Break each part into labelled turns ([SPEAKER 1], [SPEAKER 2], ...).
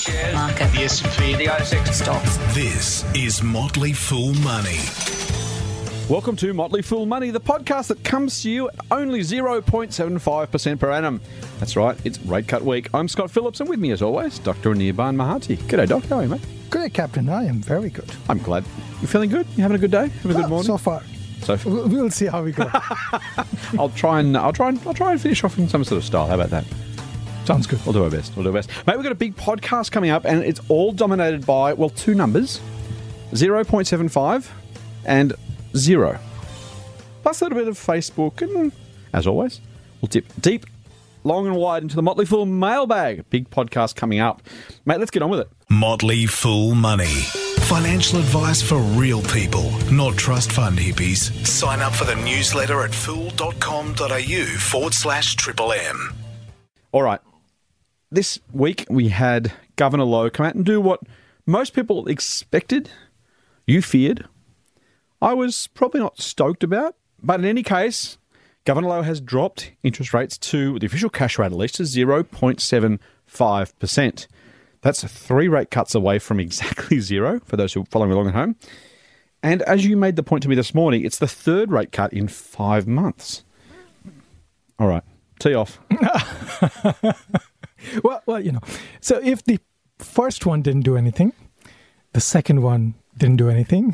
[SPEAKER 1] shares,
[SPEAKER 2] market,
[SPEAKER 1] the S&P, the ASX stocks.
[SPEAKER 3] This is Motley Fool Money.
[SPEAKER 4] Welcome to Motley Fool Money, the podcast that comes to you at only 0.75% per annum. That's right, it's rate cut week. I'm Scott Phillips, and with me as always, Dr. Anirban Mahanti. G'day, Doc. How are you, mate?
[SPEAKER 5] Good day, Captain. I am very good.
[SPEAKER 4] I'm glad. You feeling good? You having a good day? Having a good morning?
[SPEAKER 5] So far. We'll see how we go.
[SPEAKER 4] I'll try and finish off in some sort of style. How about that?
[SPEAKER 5] Sounds good.
[SPEAKER 4] We'll do our best. Mate, we've got a big podcast coming up, and it's all dominated by, well, two numbers, 0.75 and 0. Plus a little bit of Facebook, and as always, we'll dip deep, long and wide into the Motley Fool mailbag. Big podcast coming up. Mate, let's get on with it.
[SPEAKER 3] Motley Fool Money. Financial advice for real people, not trust fund hippies. Sign up for the newsletter at fool.com.au/MMM.
[SPEAKER 4] All right. This week we had Governor Lowe come out and do what most people expected, you feared. I was probably not stoked about, but in any case, Governor Lowe has dropped interest rates to the official cash rate at least to 0.75%. That's 3 rate cuts away from exactly zero for those who are following along at home. And as you made the point to me this morning, it's the 3rd rate cut in 5 months. All right, tee off.
[SPEAKER 5] Well, so if the first one didn't do anything, the second one didn't do anything,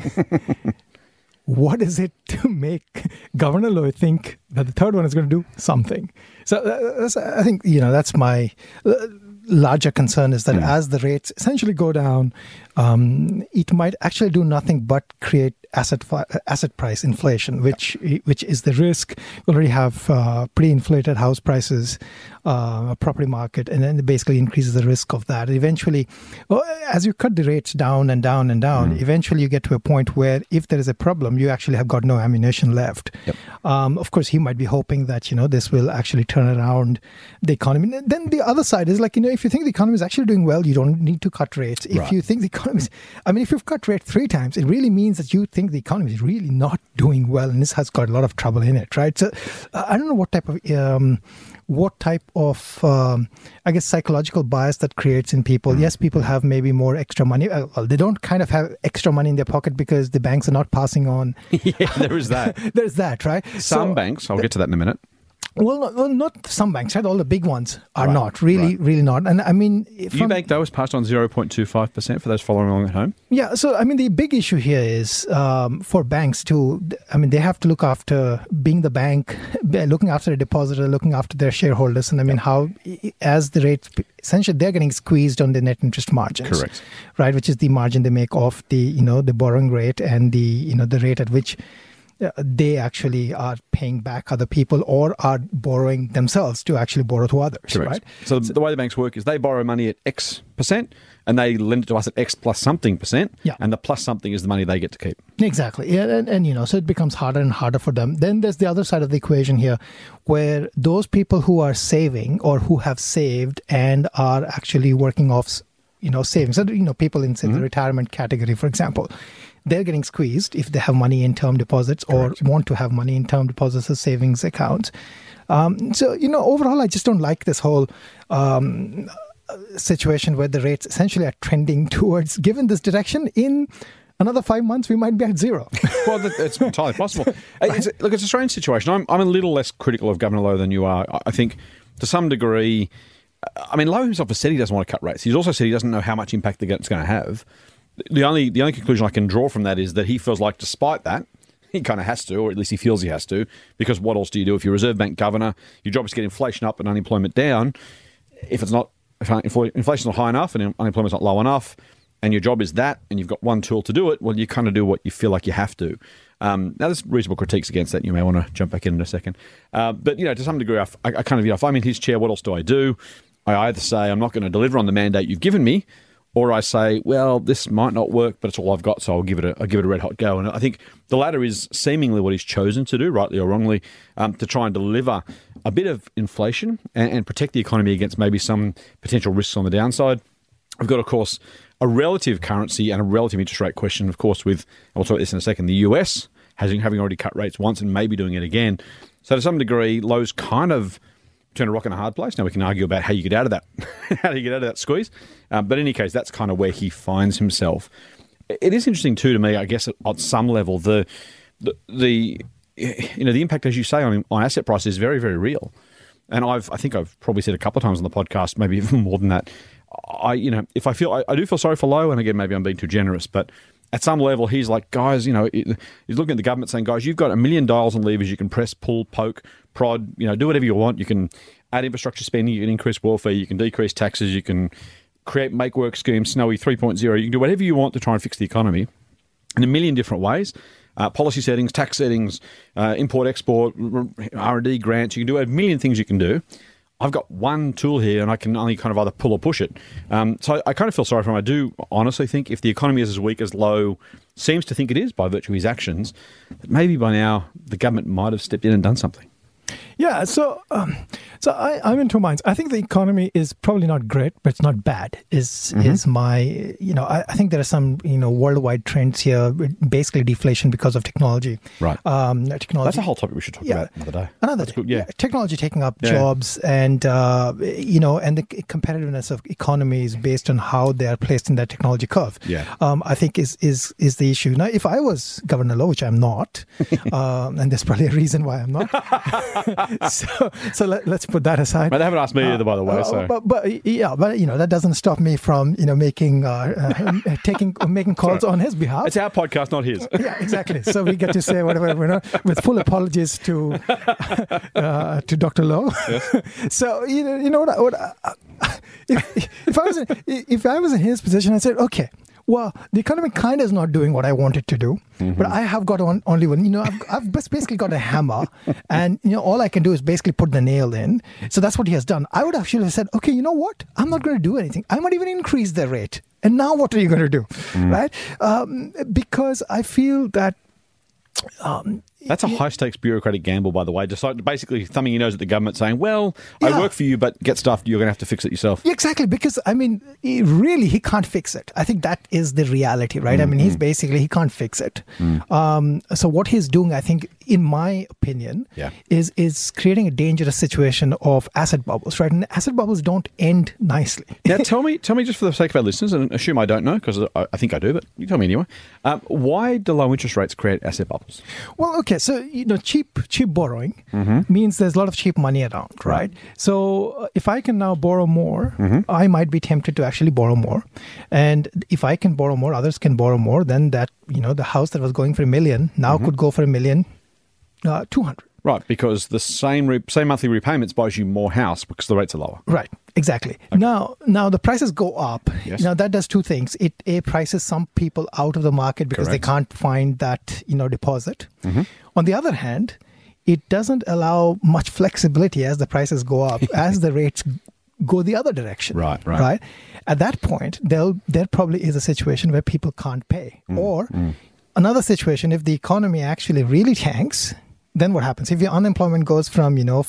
[SPEAKER 5] what is it to make Governor Lowe think that the third one is going to do something? So I think, that's my larger concern is that as the rates essentially go down, it might actually do nothing but create asset price inflation, which is the risk. We already have pretty inflated house prices, property market, and then it basically increases the risk of that. Eventually, as you cut the rates down and down and down, eventually you get to a point where if there is a problem, you actually have got no ammunition left. Yep. Of course, he might be hoping that, this will actually turn around the economy. Then the other side is like, if you think the economy is actually doing well, you don't need to cut rates. If you think the economy is, if you've cut rate 3 times, it really means that you think the economy is really not doing well, and this has got a lot of trouble in it, right? So I don't know what type of psychological bias that creates in people. Yes, people have maybe more extra money. Well, they don't kind of have extra money in their pocket because the banks are not passing on.
[SPEAKER 4] Yeah, there is that.
[SPEAKER 5] There's that, right?
[SPEAKER 4] Some banks, I'll get to that in a minute.
[SPEAKER 5] Well, not some banks, right? All the big ones are not, really not. And
[SPEAKER 4] UBank, though, has passed on 0.25% for those following along at home. Yeah,
[SPEAKER 5] so, the big issue here is for banks to, they have to look after, being the bank, looking after the depositor, looking after their shareholders. And how, as the rates, essentially, they're getting squeezed on the net interest margins.
[SPEAKER 4] Correct.
[SPEAKER 5] Right, which is the margin they make off the, the borrowing rate and the, the rate at which they actually are paying back other people or are borrowing themselves to actually borrow to others.
[SPEAKER 4] Correct.
[SPEAKER 5] Right?
[SPEAKER 4] So the way the banks work is they borrow money at X percent and they lend it to us at X plus something percent. Yeah. And the plus something is the money they get to keep.
[SPEAKER 5] Exactly. Yeah, and so it becomes harder and harder for them. Then there's the other side of the equation here where those people who are saving or who have saved and are actually working off savings. So, people in, say, the retirement category, for example, they're getting squeezed if they have money in term deposits or want to have money in term deposits or savings accounts. So, overall, I just don't like this whole situation where the rates essentially are trending towards, given this direction, in another 5 months, we might be at 0.
[SPEAKER 4] Well, it's entirely possible. It's a strange situation. I'm a little less critical of Governor Lowe than you are. I think to some degree, Lowe himself has said he doesn't want to cut rates. He's also said he doesn't know how much impact it's going to have. The only conclusion I can draw from that is that he feels like, despite that, he kind of has to, or at least he feels he has to, because what else do you do if you're Reserve Bank governor? Your job is to get inflation up and unemployment down. If inflation's not high enough and unemployment's not low enough, and your job is that, and you've got one tool to do it, well, you kind of do what you feel like you have to. Now, there's reasonable critiques against that. You may want to jump back in a second. But, to some degree, I kind of, if I'm in his chair, what else do I do? I either say, I'm not going to deliver on the mandate you've given me, or I say, well, this might not work, but it's all I've got, so I'll give it a red hot go. And I think the latter is seemingly what he's chosen to do, rightly or wrongly, to try and deliver a bit of inflation and protect the economy against maybe some potential risks on the downside. We've got, of course, a relative currency and a relative interest rate question, of course, with, and we'll talk about this in a second, the US having already cut rates once and maybe doing it again. So to some degree, Lowe's kind of between a rock and a hard place. Now we can argue about how you get out of that, squeeze. But in any case, that's kind of where he finds himself. It is interesting too to me, I guess, at some level, the impact, as you say, on asset prices is very, very real. And I think I've probably said a couple of times on the podcast, maybe even more than that. I do feel sorry for Lowe, and again, maybe I'm being too generous, but at some level, he's like, guys, he's looking at the government saying, guys, you've got $1 million in levers. You can press, pull, poke, prod, do whatever you want. You can add infrastructure spending. You can increase welfare. You can decrease taxes. You can create make work schemes, Snowy 3.0. You can do whatever you want to try and fix the economy in a million different ways. Policy settings, tax settings, import, export, R&D grants. You can do a million things you can do. I've got one tool here and I can only kind of either pull or push it. So I kind of feel sorry for him. I do honestly think if the economy is as weak as Lowe seems to think it is by virtue of his actions, that maybe by now the government might have stepped in and done something.
[SPEAKER 5] Yeah, so I'm in two minds. I think the economy is probably not great, but it's not bad. Is my I think there are some worldwide trends here, basically deflation because of technology.
[SPEAKER 4] Right.
[SPEAKER 5] Technology.
[SPEAKER 4] That's a whole topic we should talk about another day.
[SPEAKER 5] Another day. Yeah. Technology taking up jobs, and and the competitiveness of economies based on how they are placed in that technology curve.
[SPEAKER 4] Yeah.
[SPEAKER 5] I think is the issue. Now, if I was Governor Lowe, which I'm not, and there's probably a reason why I'm not. So let's put that aside.
[SPEAKER 4] But they haven't asked me either, by the way.
[SPEAKER 5] But that doesn't stop me from making calls on his behalf.
[SPEAKER 4] It's our podcast, not his.
[SPEAKER 5] Yeah, exactly. So we get to say whatever with full apologies to Dr. Lowe. Yes. So if I was in his position, I said, okay. Well, the economy kind of is not doing what I want it to do, but I have got only one. I've basically got a hammer, and all I can do is basically put the nail in. So that's what he has done. I would actually have said, okay, you know what? I'm not going to do anything. I might even increase the rate. And now what are you going to do, right? Because I feel that.
[SPEAKER 4] That's a high-stakes bureaucratic gamble, by the way. Just like basically thumbing your nose at the government saying, well, I work for you, but get stuff, you're going to have to fix it yourself.
[SPEAKER 5] Yeah, exactly, because, he can't fix it. I think that is the reality, right? He can't fix it. So what he's doing, I think, in my opinion, is creating a dangerous situation of asset bubbles, right? And asset bubbles don't end nicely.
[SPEAKER 4] Now, tell me just for the sake of our listeners, and assume I don't know, because I think I do, but you tell me anyway, why do low interest rates create asset bubbles?
[SPEAKER 5] Well, okay, so cheap borrowing means there's a lot of cheap money around, right? So if I can now borrow more, I might be tempted to actually borrow more, and if I can borrow more, others can borrow more. Then that the house that was going for $1 million now could go for $1,200,000.
[SPEAKER 4] Right, because the same monthly repayments buys you more house because the rates are lower.
[SPEAKER 5] Right, exactly. Okay. Now the prices go up.
[SPEAKER 4] Yes.
[SPEAKER 5] Now that does two things. It prices some people out of the market because they can't find that deposit. On the other hand, it doesn't allow much flexibility as the prices go up, as the rates go the other direction. Right. At that point, there probably is a situation where people can't pay, or another situation if the economy actually really tanks. Then what happens? If your unemployment goes from 5%,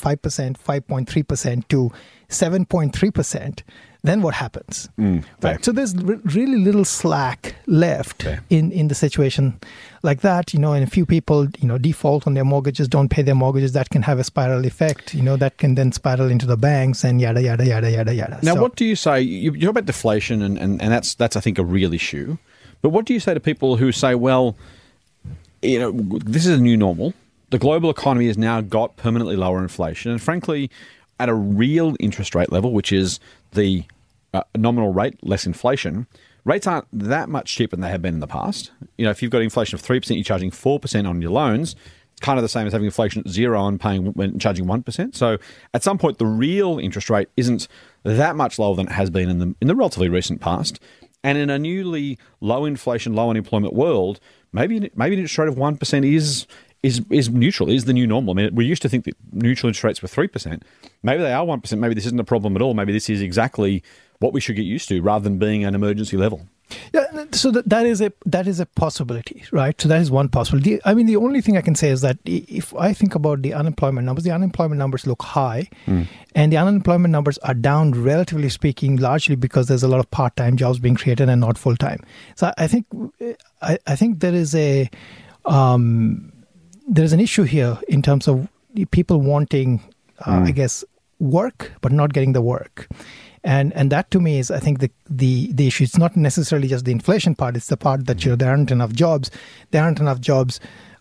[SPEAKER 5] 5.3% to 7.3%, then what happens? Right. So there's really little slack left in the situation like that. And a few people default on their mortgages, don't pay their mortgages. That can have a spiral effect. That can then spiral into the banks and yada yada yada yada yada.
[SPEAKER 4] Now, what do you say? You talk about deflation, and that's I think a real issue. But what do you say to people who say, well, this is a new normal. The global economy has now got permanently lower inflation. And frankly, at a real interest rate level, which is the nominal rate, less inflation, rates aren't that much cheaper than they have been in the past. If you've got inflation of 3%, you're charging 4% on your loans. It's kind of the same as having inflation at 0 and charging 1%. So at some point, the real interest rate isn't that much lower than it has been in the relatively recent past. And in a newly low inflation, low unemployment world, maybe an interest rate of 1% is neutral, is the new normal. We used to think that neutral interest rates were 3%. Maybe they are 1%. Maybe this isn't a problem at all. Maybe this is exactly what we should get used to rather than being an emergency level.
[SPEAKER 5] Yeah, so that is a possibility, right? So that is one possibility. The only thing I can say is that if I think about the unemployment numbers look high, and the unemployment numbers are down, relatively speaking, largely because there's a lot of part-time jobs being created and not full-time. So I think there is there's an issue here in terms of people wanting, work but not getting the work. And that to me is, I think, the issue. It's not necessarily just the inflation part. It's the part that there aren't enough jobs. There aren't enough jobs.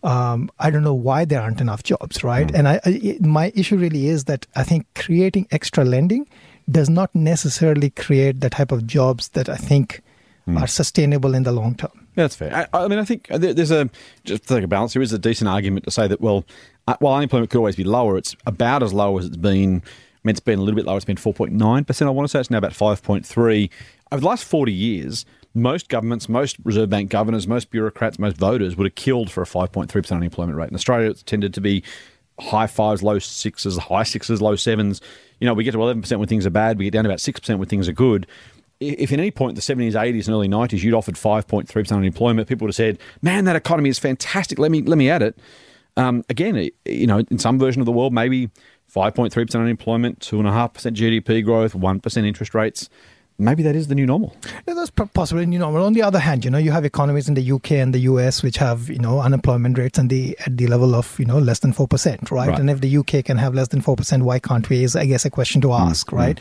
[SPEAKER 5] I don't know why there aren't enough jobs, right? And my issue really is that I think creating extra lending does not necessarily create the type of jobs that I think are sustainable in the long term.
[SPEAKER 4] Yeah, that's fair. I mean, I think there's just to take a balance, there is a decent argument to say that, well, while unemployment could always be lower, it's about as low as it's been. I mean, it's been a little bit lower. It's been 4.9%, I want to say. It's now about 5.3%. Over the last 40 years, most governments, most Reserve Bank governors, most bureaucrats, most voters would have killed for a 5.3% unemployment rate. In Australia, it's tended to be high fives, low sixes, high sixes, low sevens. You know, we get to 11% when things are bad. We get down to about 6% when things are good. If at any point in the 70s, 80s and early 90s you'd offered 5.3% unemployment, people would have said, man, that economy is fantastic. Let me at it. Again, you know, in some version of the world, maybe 5.3% unemployment, 2.5% GDP growth, 1% interest rates. Maybe that is the new normal.
[SPEAKER 5] Yeah, that's possibly new normal. On the other hand, you know, you have economies in the UK and the US which have, you know, unemployment rates at the level of, you know, less than 4%, right? And if the UK can have less than 4%, why can't we? Is, I guess, a question to ask, right?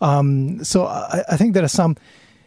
[SPEAKER 5] So I think there are some.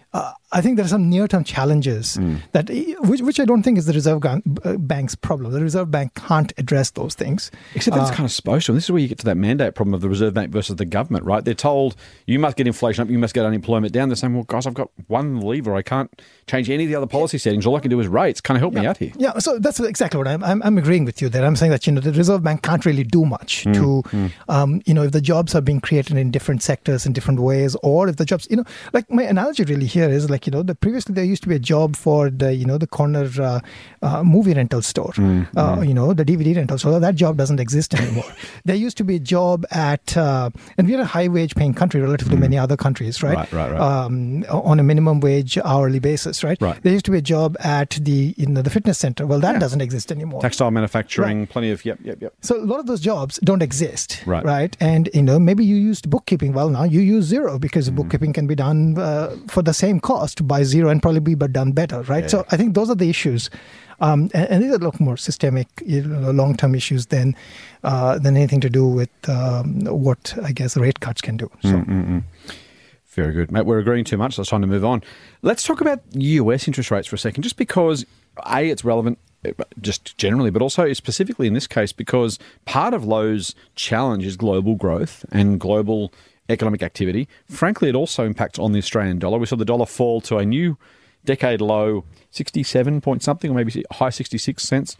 [SPEAKER 5] I think there are some near-term challenges that which I don't think is the Reserve Bank's problem. The Reserve Bank can't address those things.
[SPEAKER 4] Except that it's kind of supposed to. And this is where you get to that mandate problem of the Reserve Bank versus the government, right? They're told, you must get inflation up, you must get unemployment down. They're saying, well, guys, I've got one lever. I can't change any of the other policy settings. All I can do is rates. Kind of help me out here.
[SPEAKER 5] Yeah, so that's exactly what I'm agreeing with you there. I'm saying that, you know, the Reserve Bank can't really do much to, you know, if the jobs are being created in different sectors in different ways, or if the jobs, you know, like my analogy really here is like, you know, previously there used to be a job for the, you know, the corner movie rental store, you know, the DVD rental store. That job doesn't exist anymore. There used to be a job at, and we're a high wage paying country relative to many other countries, right? Right. On a minimum wage hourly basis, right? There used to be a job at the, you know, the fitness center. Well, that doesn't exist anymore.
[SPEAKER 4] Textile manufacturing, plenty of, yep.
[SPEAKER 5] So a lot of those jobs don't exist, right? And, you know, maybe you used bookkeeping. Well, now you use Xero because bookkeeping can be done for the same cost by Xero and probably be done better, right? So I think those are the issues. And these are a lot more systemic, you know, long-term issues than anything to do with what, I guess, rate cuts can do. So.
[SPEAKER 4] Very good. Mate, we're agreeing too much, so it's time to move on. Let's talk about US interest rates for a second, just because, A, it's relevant just generally, but also specifically in this case because part of Lowe's challenge is global growth and global economic activity. Frankly, it also impacts on the Australian dollar. We saw the dollar fall to a new decade low, 67 point something, or maybe high 66 cents.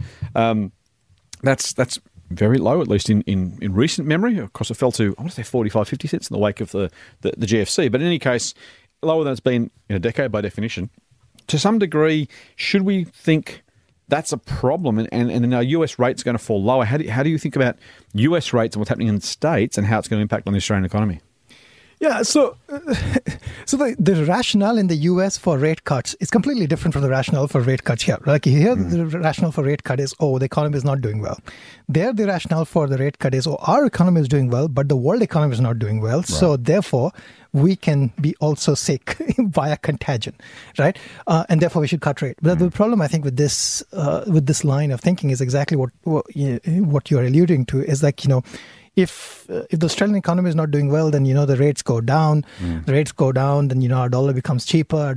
[SPEAKER 4] That's very low, at least in recent memory. Of course, it fell to, I want to say 45, 50 cents in the wake of the GFC. But in any case, lower than it's been in a decade by definition. To some degree, should we think that's a problem and our US rates are going to fall lower? How do you think about US rates and what's happening in the States and how it's going to impact on the Australian economy?
[SPEAKER 5] Yeah, so the rationale in the US for rate cuts is completely different from the rationale for rate cuts here. Like here, the rationale for rate cut is, the economy is not doing well. There, the rationale for the rate cut is, our economy is doing well, but the world economy is not doing well. Right. So therefore, we can be also sick via contagion, right? And therefore, we should cut rate. But the problem, I think, with this line of thinking is exactly what you're alluding to. Is like, you know, if the Australian economy is not doing well, then, you know, the rates go down. The rates go down, then, you know, our dollar becomes cheaper.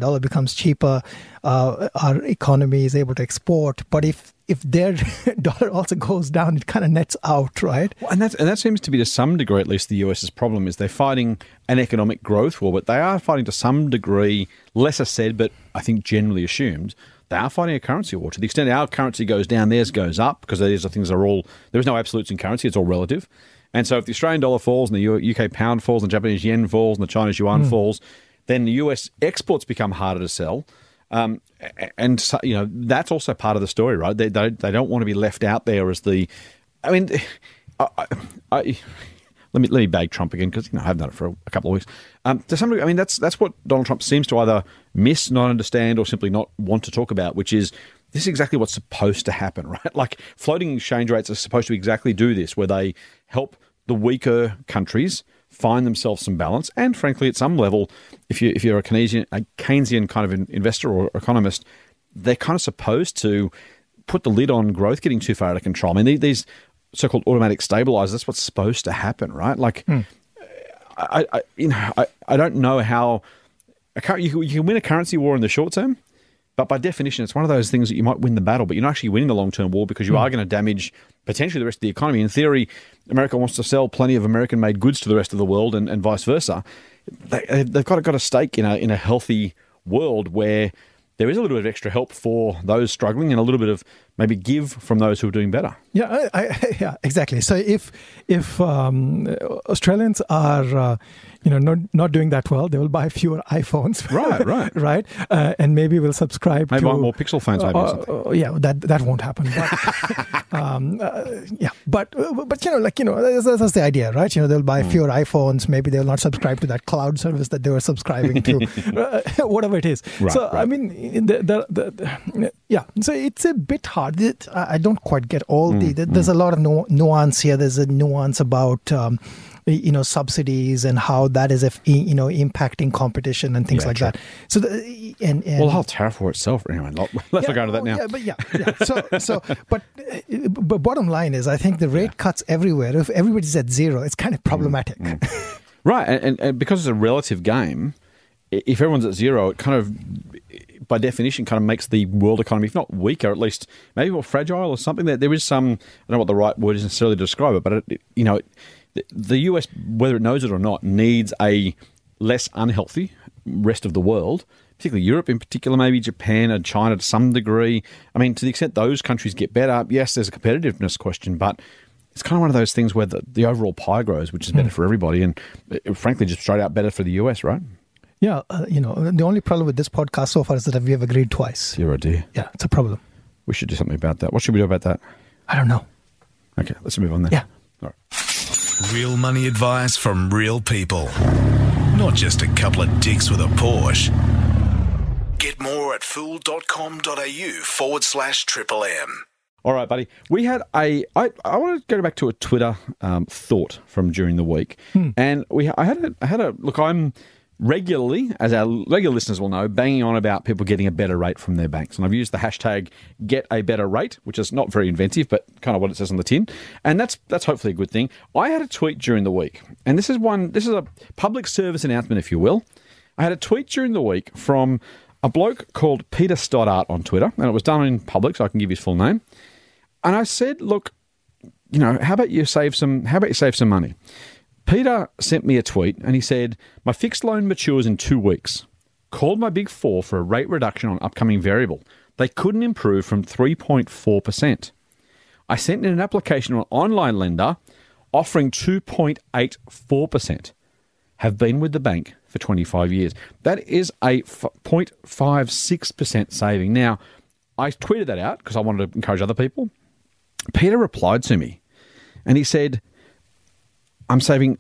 [SPEAKER 5] Our economy is able to export. But if their dollar also goes down, it kind of nets out, right?
[SPEAKER 4] Well, and that seems to be, to some degree, at least the US's problem, is they're fighting an economic growth war, but they are fighting to some degree, lesser said, but I think generally assumed, they are fighting a currency war. To the extent our currency goes down, theirs goes up, because these are things that are all, there is no absolutes in currency, it's all relative. And so if the Australian dollar falls and the UK pound falls and the Japanese yen falls and the Chinese yuan falls, then the US exports become harder to sell. And so, you know, that's also part of the story, right? They don't want to be left out there as the. I mean, let me bag Trump again, because, you know, I haven't done it for a couple of weeks. To some degree, I mean, that's what Donald Trump seems to either miss, not understand, or simply not want to talk about, which is this is exactly what's supposed to happen, right? Like floating exchange rates are supposed to exactly do this, where they help the weaker countries find themselves some balance. And frankly, at some level, if you're a Keynesian kind of investor or economist, they're kind of supposed to put the lid on growth getting too far out of control. I mean, these so-called automatic stabilizers, that's what's supposed to happen, right? Like, I don't know how you can win a currency war in the short term, but by definition, it's one of those things that you might win the battle, but you're not actually winning the long-term war because you are going to damage potentially the rest of the economy. In theory, America wants to sell plenty of American-made goods to the rest of the world, and vice versa. They've got a stake in a healthy world where there is a little bit of extra help for those struggling and a little bit of maybe give from those who are doing better.
[SPEAKER 5] Yeah, yeah, exactly. So if Australians are not doing that well, they will buy fewer iPhones.
[SPEAKER 4] Right.
[SPEAKER 5] And maybe we'll subscribe
[SPEAKER 4] maybe
[SPEAKER 5] to
[SPEAKER 4] want more Pixel phones.
[SPEAKER 5] Yeah, that won't happen. But that's the idea, right? They'll buy fewer iPhones. Maybe they'll not subscribe to that cloud service that they were subscribing to, whatever it is.
[SPEAKER 4] Right.
[SPEAKER 5] I mean, so it's a bit hard. I don't quite get all there's a lot of nuance here. There's a nuance about subsidies and how that is impacting competition and things like that. So and
[SPEAKER 4] the whole tariff war itself. Anyway, let's not go into that now.
[SPEAKER 5] But bottom line is, I think the rate cuts everywhere. If everybody's at zero, it's kind of problematic.
[SPEAKER 4] Right, and because it's a relative game, if everyone's at zero, it kind of, by definition, kind of makes the world economy, if not weaker, at least maybe more fragile or something. That there is some, I don't know what the right word is necessarily to describe it, but the US, whether it knows it or not, needs a less unhealthy rest of the world, particularly Europe in particular, maybe Japan and China to some degree. I mean, to the extent those countries get better, yes, there's a competitiveness question, but it's kind of one of those things where the overall pie grows, which is better for everybody, and frankly, just straight out better for the US, right?
[SPEAKER 5] Yeah, the only problem with this podcast so far is that we have agreed twice.
[SPEAKER 4] You're a dear.
[SPEAKER 5] Yeah, it's a problem.
[SPEAKER 4] We should do something about that. What should we do about that?
[SPEAKER 5] I don't know.
[SPEAKER 4] Okay, let's move on then.
[SPEAKER 5] Yeah.
[SPEAKER 4] All right.
[SPEAKER 3] Real money advice from real people. Not just a couple of dicks with a Porsche. Get more at fool.com.au/Triple M.
[SPEAKER 4] All right, buddy. We had I want to go back to a Twitter thought from during the week. And I had a look, I'm regularly, as our regular listeners will know, banging on about people getting a better rate from their banks. And I've used the hashtag #GetABetterRate, which is not very inventive, but kind of what it says on the tin. And that's hopefully a good thing. I had a tweet during the week, and this is a public service announcement, if you will. I had a tweet during the week from a bloke called Peter Stoddart on Twitter, and it was done in public, so I can give his full name. And I said, look, how about you save some money? Peter sent me a tweet and he said, my fixed loan matures in 2 weeks. Called my Big Four for a rate reduction on upcoming variable. They couldn't improve from 3.4%. I sent in an application to an online lender offering 2.84%. Have been with the bank for 25 years. That is a 0.56% saving. Now, I tweeted that out because I wanted to encourage other people. Peter replied to me and he said, I'm saving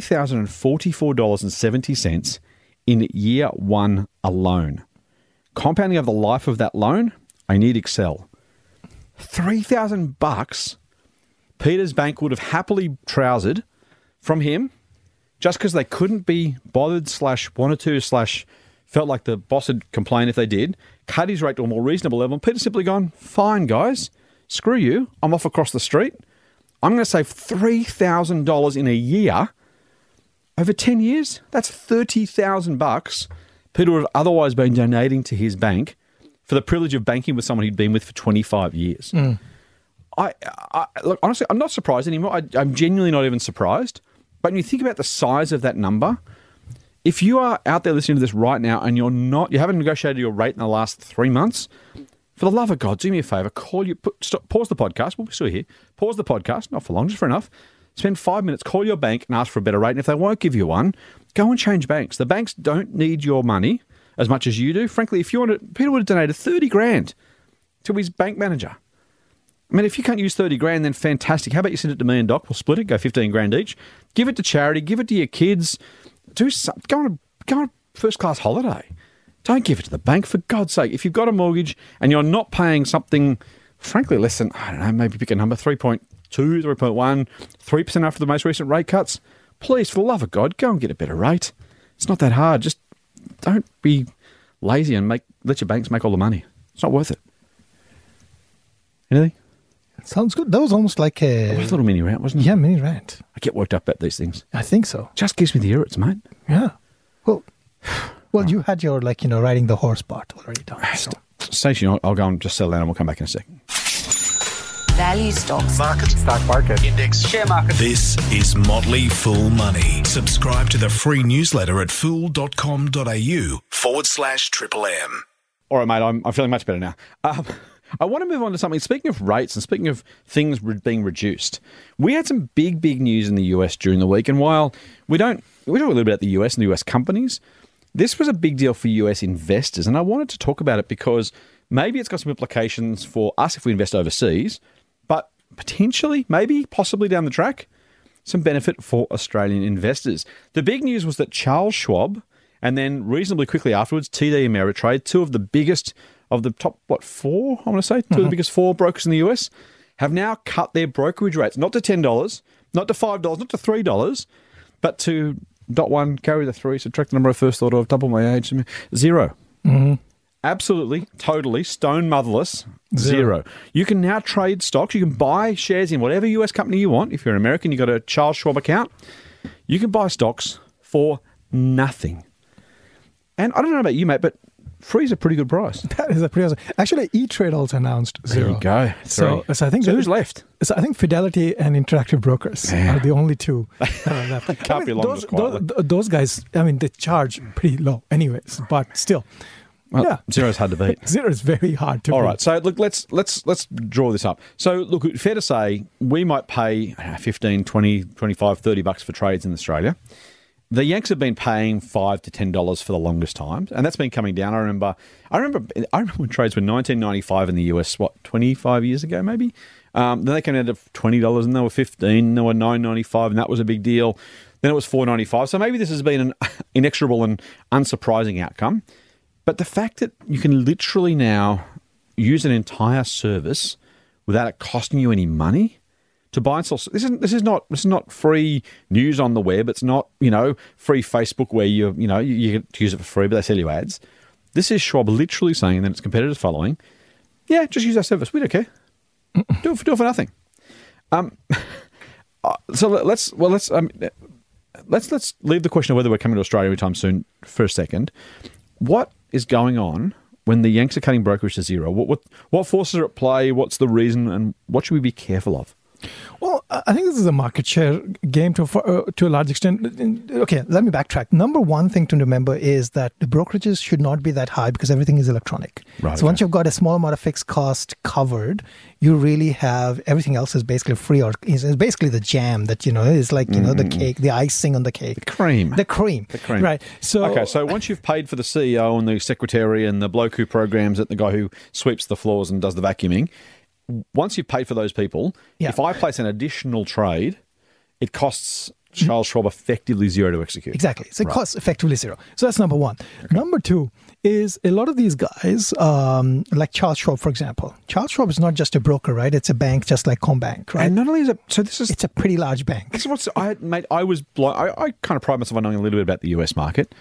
[SPEAKER 4] $3,044.70 in year one alone. Compounding over the life of that loan, I need Excel. $3,000 Peter's bank would have happily trousered from him just because they couldn't be bothered / wanted to / felt like the boss would complain if they did, cut his rate to a more reasonable level, and Peter's simply gone, fine, guys, screw you, I'm off across the street. I'm going to save $3,000 in a year. Over 10 years, that's $30,000 Peter would have otherwise been donating to his bank for the privilege of banking with someone he'd been with for 25 years. Look, honestly, I'm not surprised anymore. I'm genuinely not even surprised. But when you think about the size of that number, if you are out there listening to this right now and you haven't negotiated your rate in the last 3 months, for the love of God, do me a favour, pause the podcast. We'll be still here. Pause the podcast, not for long, just for enough. Spend 5 minutes, call your bank and ask for a better rate. And if they won't give you one, go and change banks. The banks don't need your money as much as you do. Frankly, if you wanted, Peter would have donated 30 grand to his bank manager. I mean, if you can't use 30 grand, then fantastic. How about you send it to me and Doc? We'll split it, go 15 grand each. Give it to charity, give it to your kids. Go on a first-class holiday. Don't give it to the bank, for God's sake. If you've got a mortgage and you're not paying something, frankly, less than, I don't know, maybe pick a number, 3.2, 3.1, 3% after the most recent rate cuts, please, for the love of God, go and get a better rate. It's not that hard. Just don't be lazy and let your banks make all the money. It's not worth it. Anything?
[SPEAKER 5] Sounds good. That was almost like
[SPEAKER 4] It was a little mini rant, wasn't it?
[SPEAKER 5] yeah, mini rant.
[SPEAKER 4] I get worked up about these things.
[SPEAKER 5] I think so.
[SPEAKER 4] Just gives me the irrits, mate.
[SPEAKER 5] Yeah. Well, you had your riding the horse part already done. So.
[SPEAKER 4] Stacey, I'll go and just settle down and we'll come back in a second.
[SPEAKER 1] Value stocks.
[SPEAKER 3] Market.
[SPEAKER 2] Stock market.
[SPEAKER 3] Index.
[SPEAKER 1] Share market.
[SPEAKER 3] This is Motley Fool Money. Subscribe to the free newsletter at fool.com.au/Triple M.
[SPEAKER 4] All right, mate, I'm feeling much better now. I want to move on to something. Speaking of rates and speaking of things being reduced, we had some big news in the US during the week. And while we talk a little bit about the US and the US companies, this was a big deal for US investors. And I wanted to talk about it because maybe it's got some implications for us if we invest overseas, but potentially, maybe, possibly down the track, some benefit for Australian investors. The big news was that Charles Schwab and then reasonably quickly afterwards, TD Ameritrade, two of the biggest of the top, four, I want to say, two of the biggest four brokers in the US, have now cut their brokerage rates, not to $10, not to $5, not to $3, but to .1, carry the 3, subtract the number of first order, double my age, 0. Mm-hmm. Absolutely, totally, stone motherless, 0. You can now trade stocks. You can buy shares in whatever US company you want. If you're an American, you've got a Charles Schwab account. You can buy stocks for nothing. And I don't know about you, mate, but free's a pretty good price.
[SPEAKER 5] That is a pretty awesome. Actually, E-Trade also announced 0.
[SPEAKER 4] There you go.
[SPEAKER 5] So I think
[SPEAKER 4] who's left?
[SPEAKER 5] So I think Fidelity and Interactive Brokers are the only two that are left.
[SPEAKER 4] Can't be long
[SPEAKER 5] those guys, they charge pretty low anyways, but still.
[SPEAKER 4] Well,
[SPEAKER 5] yeah.
[SPEAKER 4] 0 is hard to beat.
[SPEAKER 5] 0 is very hard to beat.
[SPEAKER 4] All right, so look, let's draw this up. So look, fair to say, we might pay $15, $20, $25, $30 for trades in Australia. The Yanks have been paying $5 to $10 for the longest time, and that's been coming down. I remember when trades were $19.95 in the US, 25 years ago, maybe. Then they came down to $20, and they were $15, and they were $9.95, and that was a big deal. Then it was $4.95. So maybe this has been an inexorable and unsurprising outcome. But the fact that you can literally now use an entire service without it costing you any money to buy and sell. This is not free news on the web. It's not, free Facebook where you get to use it for free, but they sell you ads. This is Schwab literally saying, and then its competitors following, yeah, just use our service. We don't care. Do it for nothing. So let's leave the question of whether we're coming to Australia anytime soon for a second. What is going on when the Yanks are cutting brokerage to 0? What forces are at play? What's the reason, and what should we be careful of?
[SPEAKER 5] Well, I think this is a market share game to a large extent. Okay, let me backtrack. Number one thing to remember is that the brokerages should not be that high because everything is electronic.
[SPEAKER 4] Right,
[SPEAKER 5] so once you've got a small amount of fixed cost covered, you really have everything else is basically free, or is basically the jam that is like the cake, the icing on the cake,
[SPEAKER 4] the cream,
[SPEAKER 5] right?
[SPEAKER 4] So once you've paid for the CEO and the secretary and the bloke who programs it, the guy who sweeps the floors and does the vacuuming. Once you've paid for those people, if I place an additional trade, it costs Charles Schwab effectively 0 to execute.
[SPEAKER 5] Exactly. So it costs effectively 0. So that's number one. Okay. Number two is a lot of these guys, like Charles Schwab, for example. Charles Schwab is not just a broker, right? It's a bank just like Combank, right?
[SPEAKER 4] And not only is it,
[SPEAKER 5] it's a pretty large bank.
[SPEAKER 4] This is what's, I was blown. I kind of pride myself on knowing a little bit about the US market.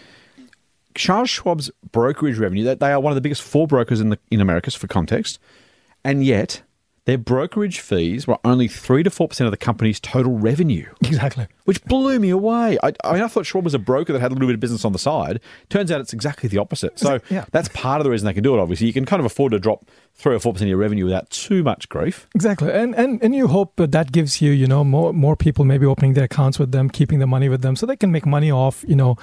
[SPEAKER 4] Charles Schwab's brokerage revenue, they are one of the biggest 4 brokers in America, for context, and yet their brokerage fees were only 3 to 4% of the company's total revenue.
[SPEAKER 5] Exactly. Which
[SPEAKER 4] blew me away. I thought Schwab was a broker that had a little bit of business on the side. Turns out it's exactly the opposite. So that's part of the reason they can do it, obviously. You can kind of afford to drop 3 or 4% of your revenue without too much grief.
[SPEAKER 5] Exactly. And you hope that gives you, more people maybe opening their accounts with them, keeping the money with them, so they can make money off,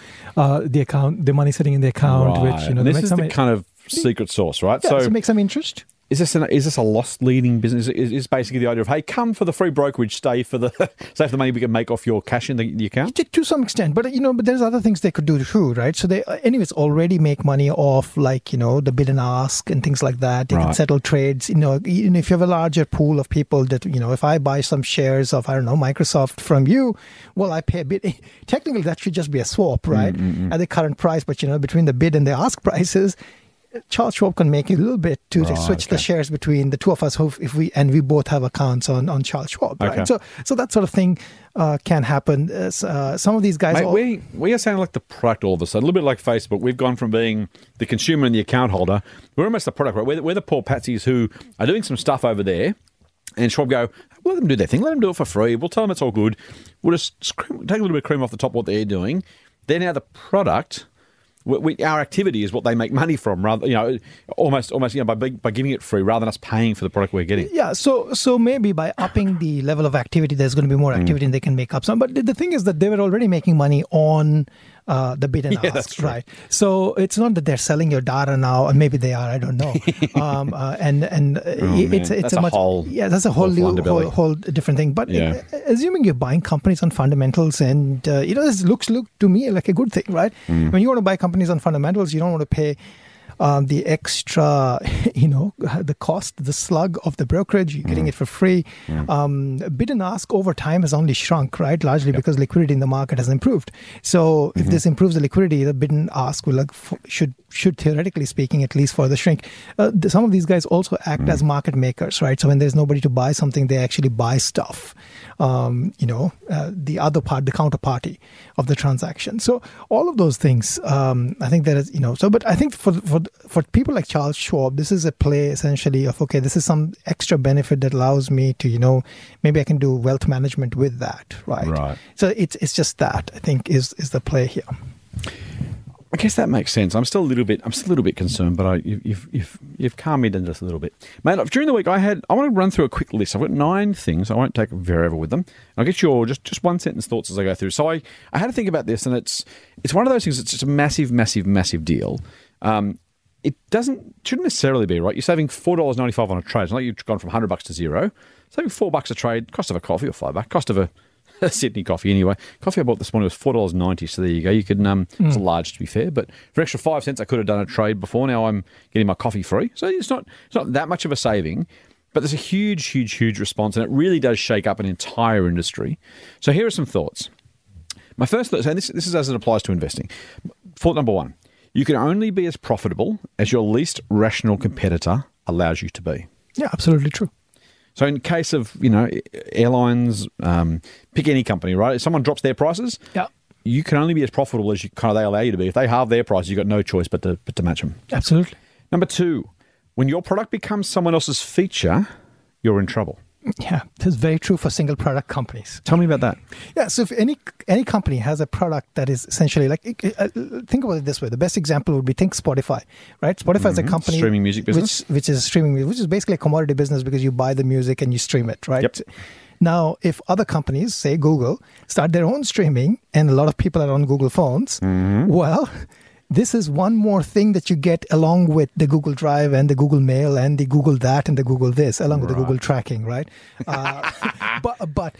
[SPEAKER 5] the account, the money sitting in the account.
[SPEAKER 4] Right.
[SPEAKER 5] Which,
[SPEAKER 4] and this is the kind of secret sauce, right?
[SPEAKER 5] Yeah, so make some interest.
[SPEAKER 4] Is this a loss-leading business? Is basically the idea of, hey, come for the free brokerage, stay for the money we can make off your cash in the account?
[SPEAKER 5] To some extent, but but there's other things they could do too, right? So they, anyways, already make money off the bid and ask and things like that. They can settle trades. If you have a larger pool of people that if I buy some shares of Microsoft from you, well, I pay a bit. Technically, that should just be a swap, right? At the current price, but between the bid and the ask prices, Charles Schwab can make it a little bit to switch the shares between the two of us if we both have accounts on Charles Schwab, right? Okay. So that sort of thing can happen. Some of these guys...
[SPEAKER 4] Mate, we are sounding like the product all of a sudden. A little bit like Facebook. We've gone from being the consumer and the account holder. We're almost the product, right? We're the poor patsies who are doing some stuff over there, And Schwab go, let them do their thing. Let them do it for free. We'll tell them it's all good. We'll just take a little bit of cream off the top of what they're doing. They're now the product. Our activity is what they make money from, rather, almost, by giving it free rather than us paying for the product we're getting.
[SPEAKER 5] Yeah, so maybe by upping the level of activity, there's going to be more activity and they can make up some. But the thing is that they were already making money on the bid and ask,
[SPEAKER 4] that's true.
[SPEAKER 5] right? So it's not that they're selling your data now, and maybe they are, I don't know. It's a whole different thing. But assuming you're buying companies on fundamentals, and this looks to me like a good thing, right? When you want to buy companies on fundamentals, you don't want to pay the extra, the cost, the slug of the brokerage. You're getting it for free. Bid and ask over time has only shrunk, right? Largely because liquidity in the market has improved. So if this improves the liquidity, the bid and ask will should theoretically speaking at least further shrink. Some of these guys also act as market makers, right? So when there's nobody to buy something, they actually buy stuff. The other part, the counterparty of the transaction. So all of those things, I think that is, but I think for people like Charles Schwab, this is a play essentially of, okay, this is some extra benefit that allows me to, maybe I can do wealth management with that, right?
[SPEAKER 4] Right.
[SPEAKER 5] So it's just that, I think, is the play here.
[SPEAKER 4] I guess that makes sense. I'm still a little bit concerned, but you've calmed me down just a little bit, mate. During the week, I want to run through a quick list. I've got 9 things. I won't take forever with them. I'll get your just one sentence thoughts as I go through. So I had to think about this, and it's one of those things. It's just a massive, massive, massive deal. It shouldn't necessarily be, right. You're saving $4.95 on a trade. It's not like you've gone from $100 to zero. Saving $4 a trade, cost of a coffee, or $5, cost of a Sydney coffee anyway. Coffee I bought this morning was $4.90, so there you go. You could it's large to be fair, but for an extra 5 cents I could have done a trade before. Now I'm getting my coffee free. So it's not that much of a saving, but there's a huge, huge, huge response, and it really does shake up an entire industry. So here are some thoughts. My first thought, and this is as it applies to investing. Thought number 1, you can only be as profitable as your least rational competitor allows you to be.
[SPEAKER 5] Yeah, absolutely true.
[SPEAKER 4] So in case of, airlines, pick any company, right? If someone drops their prices, you can only be as profitable as they allow you to be. If they halve their prices, you've got no choice but to match them.
[SPEAKER 5] Absolutely.
[SPEAKER 4] Number 2, when your product becomes someone else's feature, you're in trouble.
[SPEAKER 5] Yeah, that's very true for single product companies.
[SPEAKER 4] Tell me about that.
[SPEAKER 5] Yeah, so if any company has a product that is essentially like, think about it this way. The best example would be, think Spotify, right? Spotify is a company,
[SPEAKER 4] streaming music business,
[SPEAKER 5] which is streaming, which is basically a commodity business because you buy the music and you stream it, right?
[SPEAKER 4] Yep.
[SPEAKER 5] Now, if other companies, say Google, start their own streaming, and a lot of people are on Google phones, well, this is one more thing that you get along with the Google Drive and the Google Mail and the Google that and the Google this, along with the Google tracking, right? But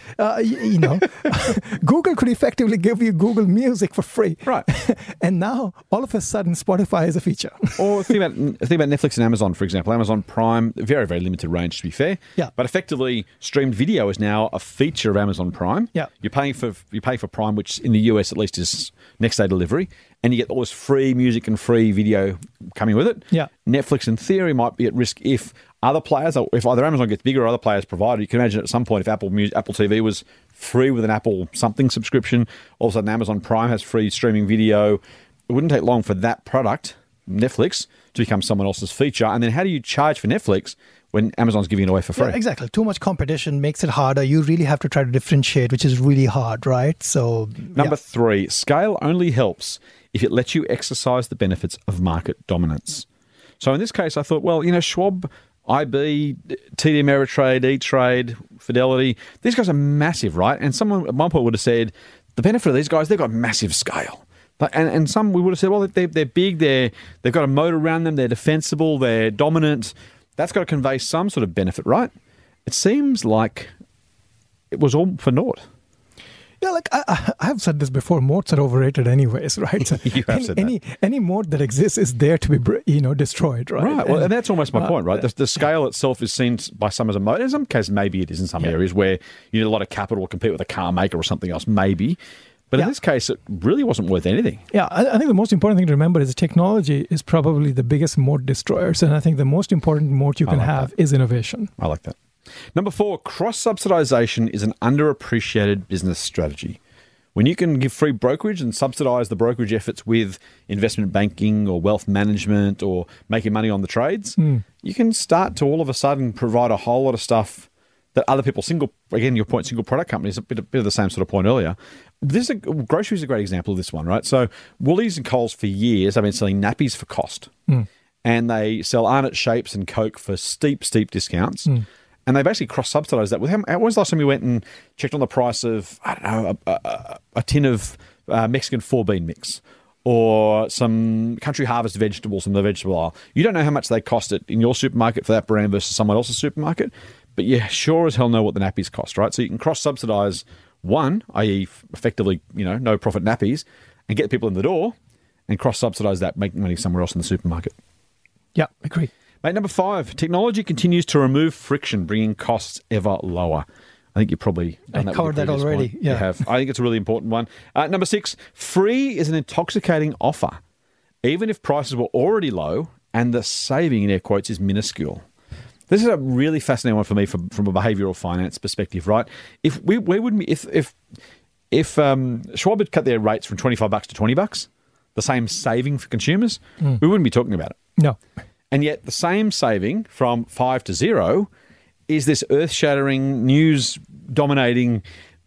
[SPEAKER 5] Google could effectively give you Google Music for free,
[SPEAKER 4] right?
[SPEAKER 5] And now all of a sudden, Spotify is a feature.
[SPEAKER 4] Or think about Netflix and Amazon, for example. Amazon Prime, very, very limited range, to be fair.
[SPEAKER 5] Yeah.
[SPEAKER 4] But effectively, streamed video is now a feature of Amazon Prime.
[SPEAKER 5] Yeah.
[SPEAKER 4] You pay for Prime, which in the US at least is next day delivery, and you get all this free music and free video coming with it.
[SPEAKER 5] Yeah.
[SPEAKER 4] Netflix, in theory, might be at risk if other players, if either Amazon gets bigger or other players provide it. You can imagine at some point if Apple TV was free with an Apple something subscription, all of a sudden Amazon Prime has free streaming video. It wouldn't take long for that product, Netflix, to become someone else's feature. And then how do you charge for Netflix when Amazon's giving it away for free?
[SPEAKER 5] Yeah, exactly. Too much competition makes it harder. You really have to try to differentiate, which is really hard, right? So
[SPEAKER 4] Number 3, scale only helps if it lets you exercise the benefits of market dominance. So in this case, I thought, well, Schwab, IB, TD Ameritrade, E-Trade, Fidelity, these guys are massive, right? And someone at one point would have said, the benefit of these guys, they've got massive scale. And some we would have said, well, they're big, they've got a moat around them, they're defensible, they're dominant. That's got to convey some sort of benefit, right? It seems like it was all for naught.
[SPEAKER 5] Yeah, like I have said this before, moats are overrated anyways, right? So
[SPEAKER 4] You have said that.
[SPEAKER 5] Any moat that exists is there to be destroyed, right?
[SPEAKER 4] Right, well, and that's almost my point, right? The scale itself is seen by some as a moat. In some cases, maybe it is in some areas where you need a lot of capital to compete with a car maker or something else, maybe. But in this case, it really wasn't worth anything.
[SPEAKER 5] Yeah, I think the most important thing to remember is technology is probably the biggest moat destroyers. And I think the most important moat you can have is innovation.
[SPEAKER 4] I like that. Number 4, cross-subsidization is an underappreciated business strategy. When you can give free brokerage and subsidize the brokerage efforts with investment banking or wealth management or making money on the trades, you can start to all of a sudden provide a whole lot of stuff that other people, single product companies, a bit of the same sort of point earlier. Grocery is a great example of this one, right? So Woolies and Coles for years have been selling nappies for cost. And they sell Arnott Shapes and Coke for steep discounts. And they basically cross-subsidise that with when was the last time you went and checked on the price of, I don't know, a tin of Mexican 4-bean mix or some Country Harvest vegetables from the vegetable aisle? You don't know how much they cost it in your supermarket for that brand versus someone else's supermarket, but you sure as hell know what the nappies cost, right? So you can cross-subsidise one, i.e. effectively, no-profit nappies, and get people in the door and cross-subsidise that, making money somewhere else in the supermarket.
[SPEAKER 5] Yeah, agree.
[SPEAKER 4] Mate, number 5, technology continues to remove friction, bringing costs ever lower. I think you've probably done that.
[SPEAKER 5] I covered that already.
[SPEAKER 4] Point.
[SPEAKER 5] Yeah.
[SPEAKER 4] You have. I think it's a really important one. Number 6, free is an intoxicating offer, even if prices were already low and the saving, in air quotes, is minuscule. This is a really fascinating one for me from a behavioural finance perspective, right? If Schwab had cut their rates from $25 to $20, the same saving for consumers, we wouldn't be talking about it.
[SPEAKER 5] No.
[SPEAKER 4] And yet the same saving from 5 to 0 is this earth-shattering, news-dominating,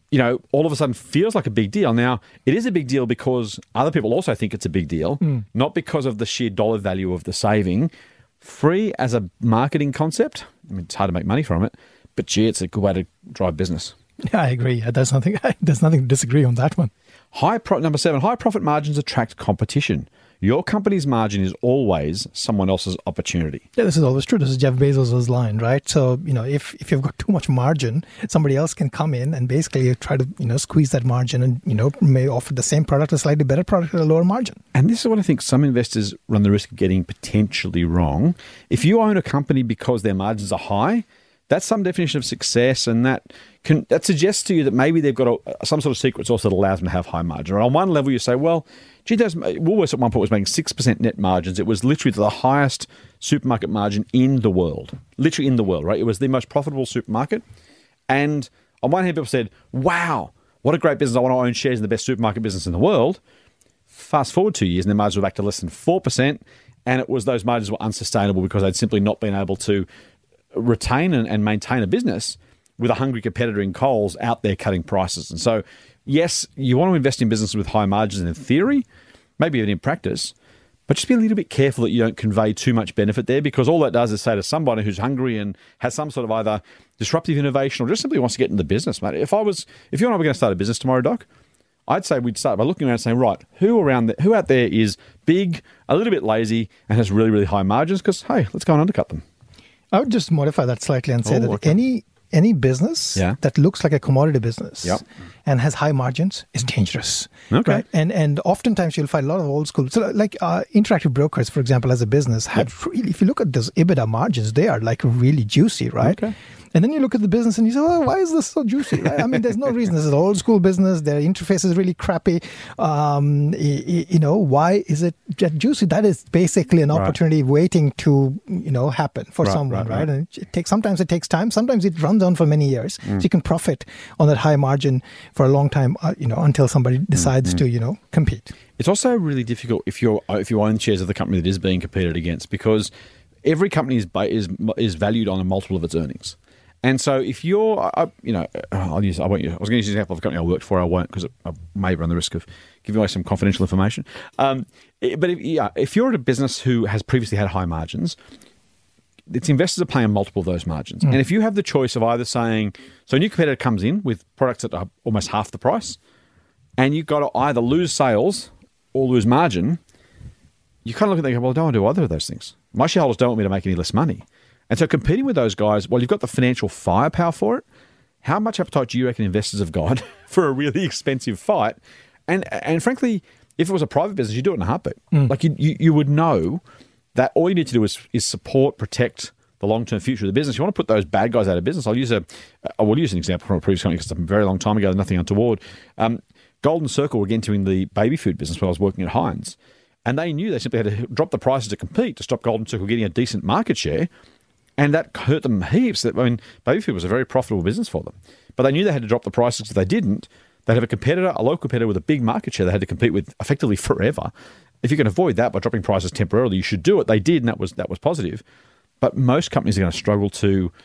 [SPEAKER 4] all of a sudden feels like a big deal. Now, it is a big deal because other people also think it's a big deal, not because of the sheer dollar value of the saving. Free as a marketing concept, it's hard to make money from it, but gee, it's a good way to drive business.
[SPEAKER 5] Yeah, I agree. There's nothing to disagree on that one.
[SPEAKER 4] Number 7, high profit margins attract competition. Your company's margin is always someone else's opportunity.
[SPEAKER 5] Yeah, this is always true. This is Jeff Bezos' line, right? So, if you've got too much margin, somebody else can come in and basically try to, squeeze that margin and, may offer the same product, a slightly better product at a lower margin. And
[SPEAKER 4] this is what I think some investors run the risk of getting potentially wrong. If you own a company because their margins are high, that's some definition of success, and that suggests to you that maybe they've got some sort of secret sauce that allows them to have high margin. Or on one level, you say, well, gee, Woolworths at one point was making 6% net margins. It was literally the highest supermarket margin in the world. Literally in the world, right? It was the most profitable supermarket. And on one hand, people said, wow, what a great business. I want to own shares in the best supermarket business in the world. Fast forward 2 years, and their margins were back to less than 4%. And those margins were unsustainable because they'd simply not been able to retain and maintain a business with a hungry competitor in Coles out there cutting prices. And so, yes, you want to invest in businesses with high margins in theory, maybe even in practice, but just be a little bit careful that you don't convey too much benefit there, because all that does is say to somebody who's hungry and has some sort of either disruptive innovation or just simply wants to get into the business, mate. If you and I were going to start a business tomorrow, Doc, I'd say we'd start by looking around and saying, right, who out there is big, a little bit lazy, and has really, really high margins? Because, hey, let's go and undercut them.
[SPEAKER 5] I would just modify that slightly and say that any business that looks like a commodity business and has high margins is dangerous.
[SPEAKER 4] Okay.
[SPEAKER 5] Right? And oftentimes you'll find a lot of old school. So like Interactive Brokers, for example, as a business, really, if you look at those EBITDA margins, they are like really juicy, right? Okay. And then you look at the business and you say, well, why is this so juicy? Right? I mean, there's no reason. This is an old school business. Their interface is really crappy. Why is it juicy? That is basically an opportunity waiting to, happen for someone, right? And sometimes it takes time. Sometimes it runs on for many years. So you can profit on that high margin for a long time, until somebody decides to, compete.
[SPEAKER 4] It's also really difficult if you own shares of the company that is being competed against, because every company is valued on a multiple of its earnings. And so if you're, I was going to use an example of a company I worked for. I won't, because I may run the risk of giving away some confidential information. But if you're at a business who has previously had high margins, its investors are paying a multiple of those margins. And if you have the choice of either saying, so a new competitor comes in with products that are almost half the price, and you've got to either lose sales or lose margin, you kind of look at it and go, well, I don't want to do either of those things. My shareholders don't want me to make any less money. And so competing with those guys, well, you've got the financial firepower for it. How much appetite do you reckon investors have got for a really expensive fight? And frankly, if it was a private business, you'd do it in a heartbeat. Like you would know that all you need to do is support, protect the long-term future of the business. You want to put those bad guys out of business. I will use an example from a previous company because it's a very long time ago, nothing untoward. Golden Circle were entering the baby food business when I was working at Heinz. And they knew they simply had to drop the prices to compete to stop Golden Circle getting a decent market share. And that hurt them heaps. Baby food was a very profitable business for them. But they knew they had to drop the prices. If they didn't, they'd have a local competitor with a big market share they had to compete with effectively forever. If you can avoid that by dropping prices temporarily, you should do it. They did, and that was positive. But most companies are going to struggle to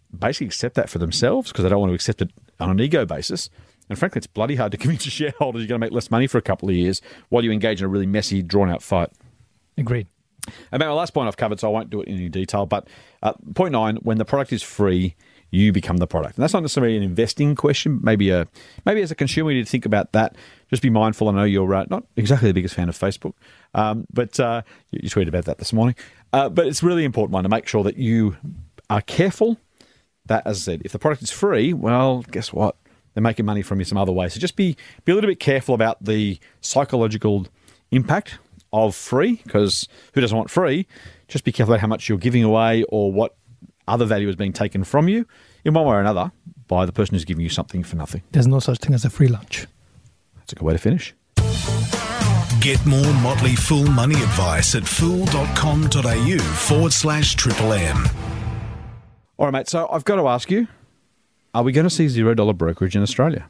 [SPEAKER 4] basically accept that for themselves because they don't want to accept it on an ego basis. And frankly, it's bloody hard to convince your shareholders you're going to make less money for a couple of years while you engage in a really messy, drawn-out fight.
[SPEAKER 5] Agreed.
[SPEAKER 4] And my last point I've covered, so I won't do it in any detail, but point 9, when the product is free, you become the product. And that's not necessarily an investing question. Maybe as a consumer, you need to think about that. Just be mindful. I know you're not exactly the biggest fan of Facebook, but you tweeted about that this morning. But it's a really important one to make sure that you are careful that, as I said, if the product is free, well, guess what? They're making money from you some other way. So just be a little bit careful about the psychological impact of free, because who doesn't want free? Just be careful about how much you're giving away or what other value is being taken from you in one way or another by the person who's giving you something for nothing.
[SPEAKER 5] There's no such thing as a free lunch.
[SPEAKER 4] That's a good way to finish.
[SPEAKER 3] Get more Motley Fool money advice at fool.com.au/MM.
[SPEAKER 4] All right, mate. So I've got to ask you, are we going to see $0 brokerage in Australia?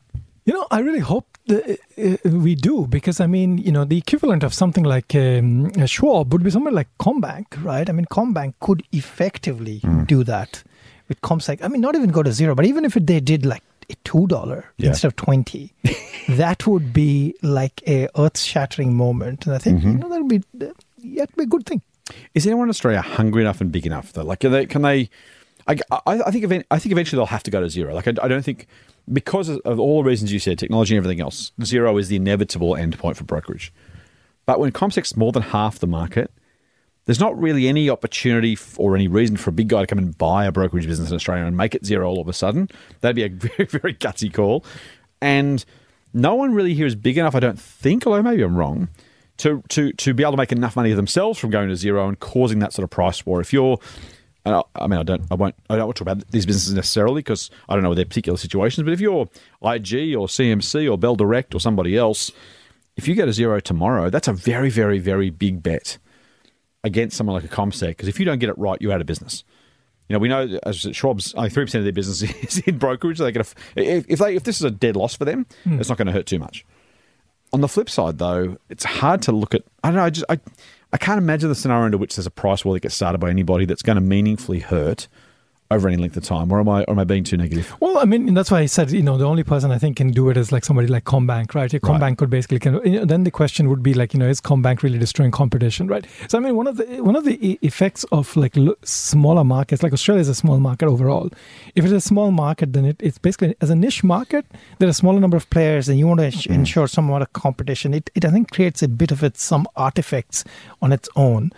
[SPEAKER 5] I really hope that we do, because, the equivalent of something like Schwab would be somewhere like CommBank, right? CommBank could effectively do that with CommSec. not even go to zero, but even if they did like a $2 instead of 20, that would be like a earth-shattering moment. And I think, that would be a good thing.
[SPEAKER 4] Is anyone in Australia hungry enough and big enough, though? Like, can they... I think eventually they'll have to go to zero. Like, I don't think... Because of all the reasons you said, technology and everything else, zero is the inevitable endpoint for brokerage. But when CommSec's more than half the market, there's not really any opportunity or any reason for a big guy to come and buy a brokerage business in Australia and make it zero all of a sudden. That'd be a very, very gutsy call. And no one really here is big enough, I don't think, although maybe I'm wrong, to be able to make enough money themselves from going to zero and causing that sort of price war. If you're... I don't want to talk about these businesses necessarily because I don't know their particular situations, but if you're IG or CMC or Bell Direct or somebody else, if you go to zero tomorrow, that's a very, very, very big bet against someone like a CommSec, because if you don't get it right, you're out of business. We know as Schwab's only 3% of their business is in brokerage. So if this is a dead loss for them, it's not going to hurt too much. On the flip side, though, it's hard to look at. I don't know. I can't imagine the scenario under which there's a price war that gets started by anybody that's going to meaningfully hurt over any length of time. Or am I being too negative?
[SPEAKER 5] Well, that's why I said, the only person I think can do it is like somebody like CommBank, right? CommBank could basically then the question would be like, is CommBank really destroying competition, right? So one of the effects of like smaller markets, like Australia is a small market overall. If it's a small market, then it's basically as a niche market, there are a smaller number of players, and you want to ensure some amount of competition. It I think creates a bit of some artifacts on its own.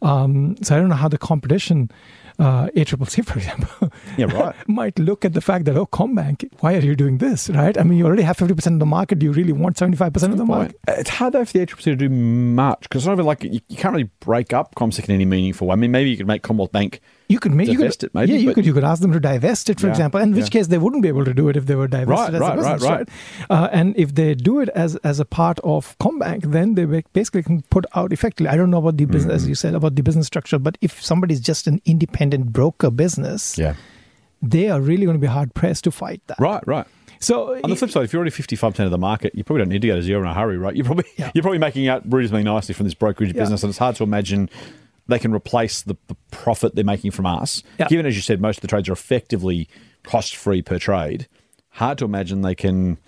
[SPEAKER 5] So I don't know how the competition. ACCC, for example, might look at the fact that, CommBank, why are you doing this, right? You already have 50% of the market. Do you really want 75% of the market?
[SPEAKER 4] It's hard, though, for the ACCC to do much, because it's not even like you can't really break up CommSec in any meaningful way. Maybe you could make Commonwealth Bank divest it, maybe.
[SPEAKER 5] Yeah, you could ask them to divest it, for example, in which case they wouldn't be able to do it if they were divested as a business, right? And if they do it as a part of CommBank, then they basically can put out effectively. I don't know about the business, as you said, about the business structure, but if somebody's just an independent broker business, they are really going to be hard-pressed to fight that.
[SPEAKER 4] Right.
[SPEAKER 5] So
[SPEAKER 4] on the flip side, if you're already 55% of the market, you probably don't need to go to zero in a hurry, right? You're probably making out reasonably nicely from this brokerage business, and it's hard to imagine they can replace the profit they're making from us. Given, as you said, most of the trades are effectively cost-free per trade, hard to imagine they can...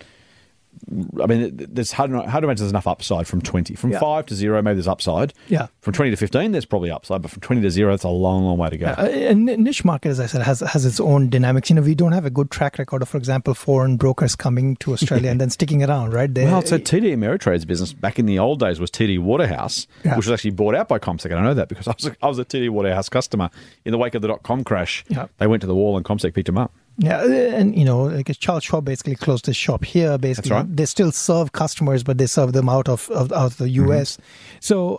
[SPEAKER 4] there's hard to imagine there's enough upside from 20. From 5 to 0, maybe there's upside. From 20 to 15, there's probably upside, but from 20 to 0, it's a long, long way to go.
[SPEAKER 5] A niche market, as I said, has its own dynamics. We don't have a good track record of, for example, foreign brokers coming to Australia and then sticking around, right?
[SPEAKER 4] So TD Ameritrade's business back in the old days was TD Waterhouse, which was actually bought out by CommSec. I know that because I was a TD Waterhouse customer in the wake of the .com crash. They went to the wall and CommSec picked them up.
[SPEAKER 5] Yeah, and Charles Schwab basically closed his shop here. Basically,
[SPEAKER 4] that's right.
[SPEAKER 5] They still serve customers, but they serve them out of the US. So,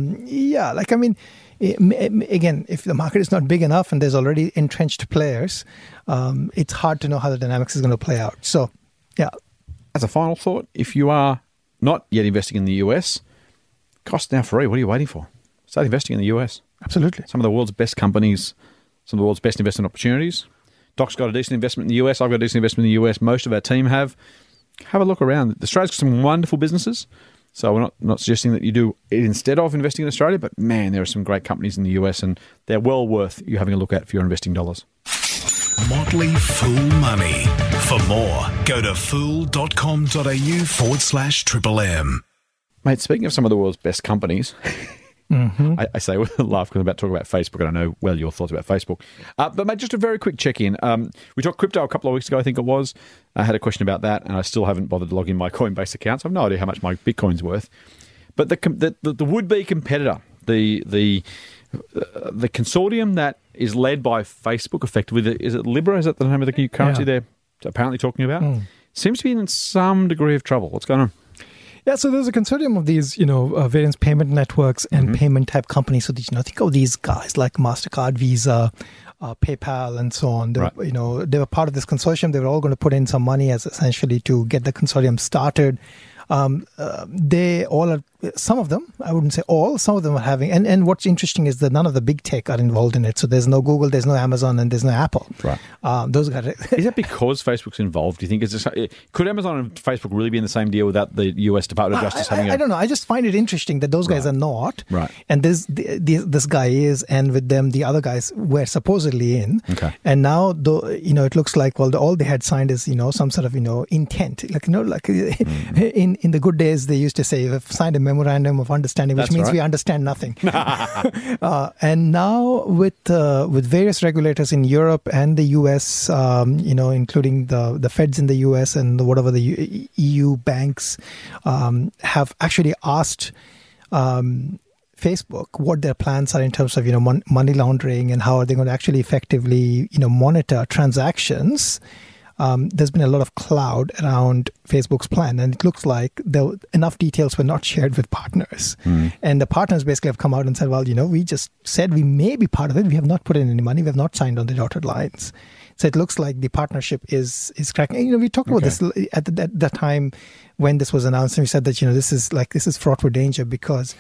[SPEAKER 5] again, if the market is not big enough and there's already entrenched players, it's hard to know how the dynamics is going to play out. So,
[SPEAKER 4] As a final thought, if you are not yet investing in the US, cost now free. What are you waiting for? Start investing in the US.
[SPEAKER 5] Absolutely. Some
[SPEAKER 4] of the world's best companies, some of the world's best investment opportunities. Doc's got a decent investment in the US. I've got a decent investment in the US. Most of our team have. Have a look around. Australia's got some wonderful businesses. So we're not suggesting that you do it instead of investing in Australia, but man, there are some great companies in the US and they're well worth you having a look at for your investing dollars.
[SPEAKER 3] Motley Fool Money. For more, go to fool.com.au/Triple M.
[SPEAKER 4] Mate, speaking of some of the world's best companies, I say with a laugh because I'm about to talk about Facebook, and I know well your thoughts about Facebook. But mate, just a very quick check-in. We talked crypto a couple of weeks ago, I think it was. I had a question about that, and I still haven't bothered to log in my Coinbase account, so I have no idea how much my Bitcoin's worth. But the would-be competitor, the consortium that is led by Facebook, effectively, is it Libra? Is that the name of the currency they're apparently talking about? Seems to be in some degree of trouble. What's going on?
[SPEAKER 5] Yeah, so there's a consortium of these, various payment networks and payment type companies. So, think of these guys like MasterCard, Visa, PayPal, and so on. They were part of this consortium. They were all going to put in some money as essentially to get the consortium started. They all are, some of them, I wouldn't say all, some of them are having, and what's interesting is that none of the big tech are involved in it. So there's no Google, there's no Amazon, and there's no Apple.
[SPEAKER 4] Right.
[SPEAKER 5] Those guys.
[SPEAKER 4] Is that because Facebook's involved? Do you think could Amazon and Facebook really be in the same deal without the US Department of Justice having
[SPEAKER 5] I don't know. I just find it interesting that those guys are not.
[SPEAKER 4] Right.
[SPEAKER 5] And this guy is, and with them, the other guys were supposedly in.
[SPEAKER 4] Okay.
[SPEAKER 5] And now, it looks like, all they had signed is, some sort of, intent. In the good days, they used to say, we've signed a memorandum of understanding, which means we understand nothing. And now with various regulators in Europe and the US, including the feds in the US and whatever the EU banks have actually asked Facebook what their plans are in terms of money laundering and how are they going to actually effectively monitor transactions. There's been a lot of cloud around Facebook's plan, and it looks like enough details were not shared with partners. And the partners basically have come out and said, we just said we may be part of it. We have not put in any money. We have not signed on the dotted lines. So it looks like the partnership is cracking. We talked about this at that time when this was announced, and we said that this is fraught with danger because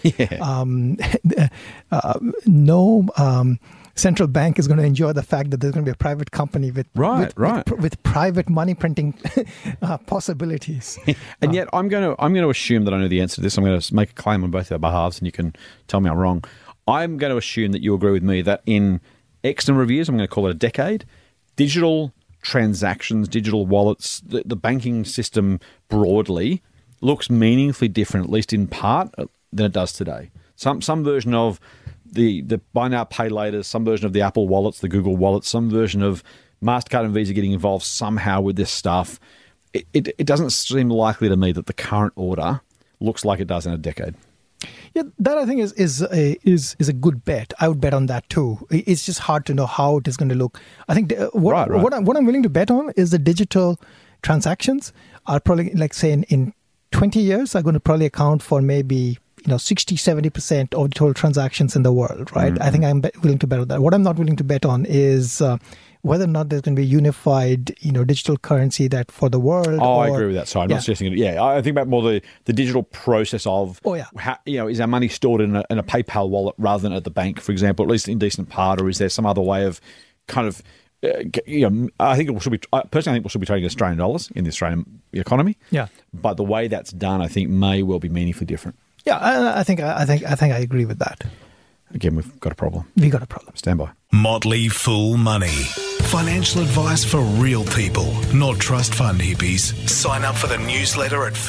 [SPEAKER 5] no central bank is going to enjoy the fact that there's going to be a private company with private money printing possibilities.
[SPEAKER 4] And yet, I'm going to assume that I know the answer to this. I'm going to make a claim on both our behalves, and you can tell me I'm wrong. I'm going to assume that you agree with me that in X number of years, I'm going to call it a decade, digital transactions, digital wallets, the banking system broadly looks meaningfully different, at least in part, than it does today. Some version of the buy now, pay later, some version of the Apple wallets, the Google wallets, some version of MasterCard and Visa getting involved somehow with this stuff. It doesn't seem likely to me that the current order looks like it does in a decade.
[SPEAKER 5] Yeah, that I think is a good bet. I would bet on that too. It's just hard to know how it is going to look. I think what I'm willing to bet on is the digital transactions are probably, like say in 20 years, are going to probably account for maybe 60-70% of the total transactions in the world, right? I think I'm willing to bet on that. What I'm not willing to bet on is whether or not there's going to be a unified, digital currency that for the world.
[SPEAKER 4] I agree with that. Sorry, I'm not suggesting it. Yeah, I think about more the digital process of how, is our money stored in a PayPal wallet rather than at the bank, for example, at least in decent part, or is there some other way of kind of, I think we should be trading Australian dollars in the Australian economy.
[SPEAKER 5] Yeah,
[SPEAKER 4] but the way that's done, I think, may well be meaningfully different.
[SPEAKER 5] Yeah, I think I agree with that.
[SPEAKER 4] Again, we've got a problem.
[SPEAKER 5] We got a problem.
[SPEAKER 4] Stand by.
[SPEAKER 3] Motley Fool Money. Financial advice for real people, not trust fund hippies. Sign up for the newsletter at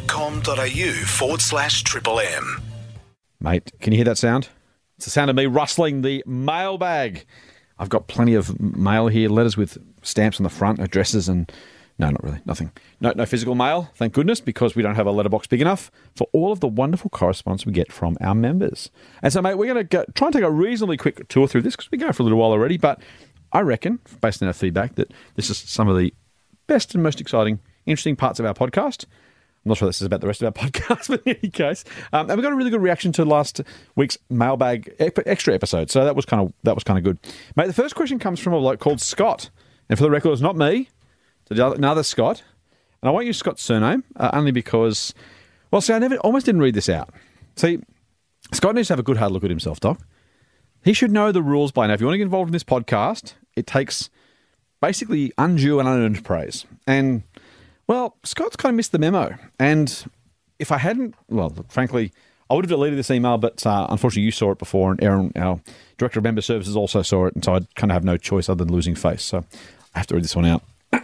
[SPEAKER 3] fool.com.au/Triple M.
[SPEAKER 4] Mate, can you hear that sound? It's the sound of me rustling the mailbag. I've got plenty of mail here, letters with stamps on the front, addresses, and no, not really, nothing. No physical mail, thank goodness, because we don't have a letterbox big enough for all of the wonderful correspondence we get from our members. And so, mate, we're going to try and take a reasonably quick tour through this because we go for a little while already, but I reckon, based on our feedback, that this is some of the best and most exciting, interesting parts of our podcast. I'm not sure this is about the rest of our podcast, but in any case. And we got a really good reaction to last week's mailbag extra episode, so that was kind of good. Mate, the first question comes from a bloke called Scott. And for the record, it's not me. It's another Scott. And I won't use Scott's surname, only because, well, see, I almost didn't read this out. See, Scott needs to have a good hard look at himself, Doc. He should know the rules by now. If you want to get involved in this podcast, it takes basically undue and unearned praise. And, well, Scott's kind of missed the memo. And if I hadn't, well, frankly, I would have deleted this email, but unfortunately you saw it before, and Aaron, our Director of Member Services, also saw it, and so I kind of have no choice other than losing face. So I have to read this one out.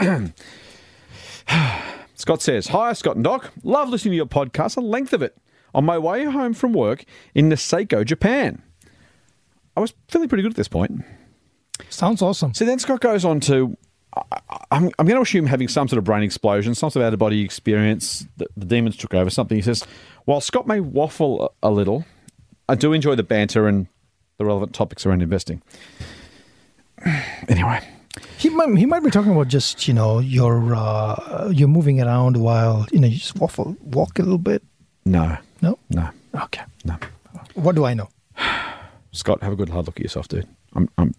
[SPEAKER 4] Scott says, "Hi, Scott and Doc. Love listening to your podcast, the length of it. On my way home from work in Niseko, Japan." I was feeling pretty good at this point.
[SPEAKER 5] Sounds awesome.
[SPEAKER 4] So then Scott goes on to, I'm going to assume having some sort of brain explosion, some sort of out-of-body experience, the demons took over, something. He says, "While Scott may waffle a little, I do enjoy the banter and the relevant topics around investing." Anyway.
[SPEAKER 5] He might be talking about just, you're moving around while, you just walk a little bit.
[SPEAKER 4] No.
[SPEAKER 5] No?
[SPEAKER 4] No.
[SPEAKER 5] Okay.
[SPEAKER 4] No.
[SPEAKER 5] What do I know?
[SPEAKER 4] Scott, have a good hard look at yourself, dude. I'm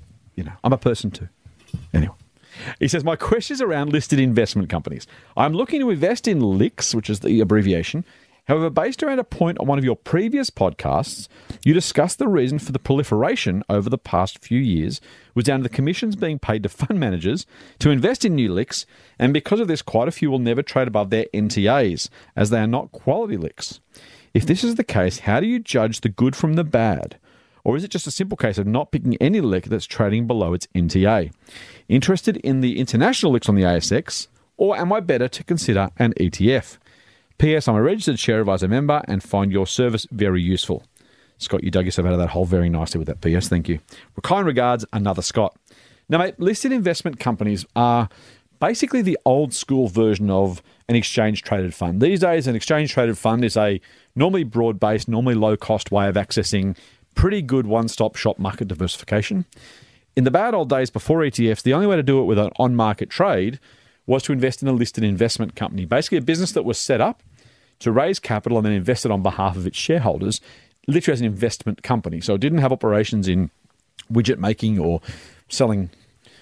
[SPEAKER 4] a person too. Anyway. He says, "My question is around listed investment companies. I'm looking to invest in LICs, which is the abbreviation. However, based around a point on one of your previous podcasts, you discussed the reason for the proliferation over the past few years was down to the commissions being paid to fund managers to invest in new LICs, and because of this, quite a few will never trade above their NTAs, as they are not quality LICs. If this is the case, how do you judge the good from the bad? Or is it just a simple case of not picking any LIC that's trading below its NTA? Interested in the international LICs on the ASX, or am I better to consider an ETF? P.S. I'm a registered share advisor member and find your service very useful." Scott, you dug yourself out of that hole very nicely with that P.S. Thank you. Kind regards, another Scott. Now, mate, listed investment companies are basically the old school version of an exchange-traded fund. These days, an exchange-traded fund is a normally broad-based, normally low-cost way of accessing pretty good one-stop shop market diversification. In the bad old days before ETFs, the only way to do it with an on-market trade was to invest in a listed investment company, basically a business that was set up to raise capital and then invest it on behalf of its shareholders, literally as an investment company. So it didn't have operations in widget making or selling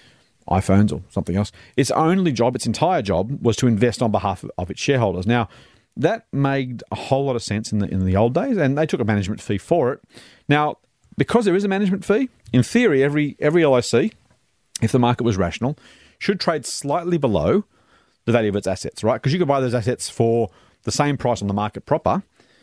[SPEAKER 4] iPhones or something else. Its only job, its entire job, was to invest on behalf of its shareholders. Now, that made a whole lot of sense in the old days, and they took a management fee for it. Now, because there is a management fee, in theory, every LIC, if the market was rational, should trade slightly below the value of its assets, right? Because you could buy those assets for the same price on the market proper,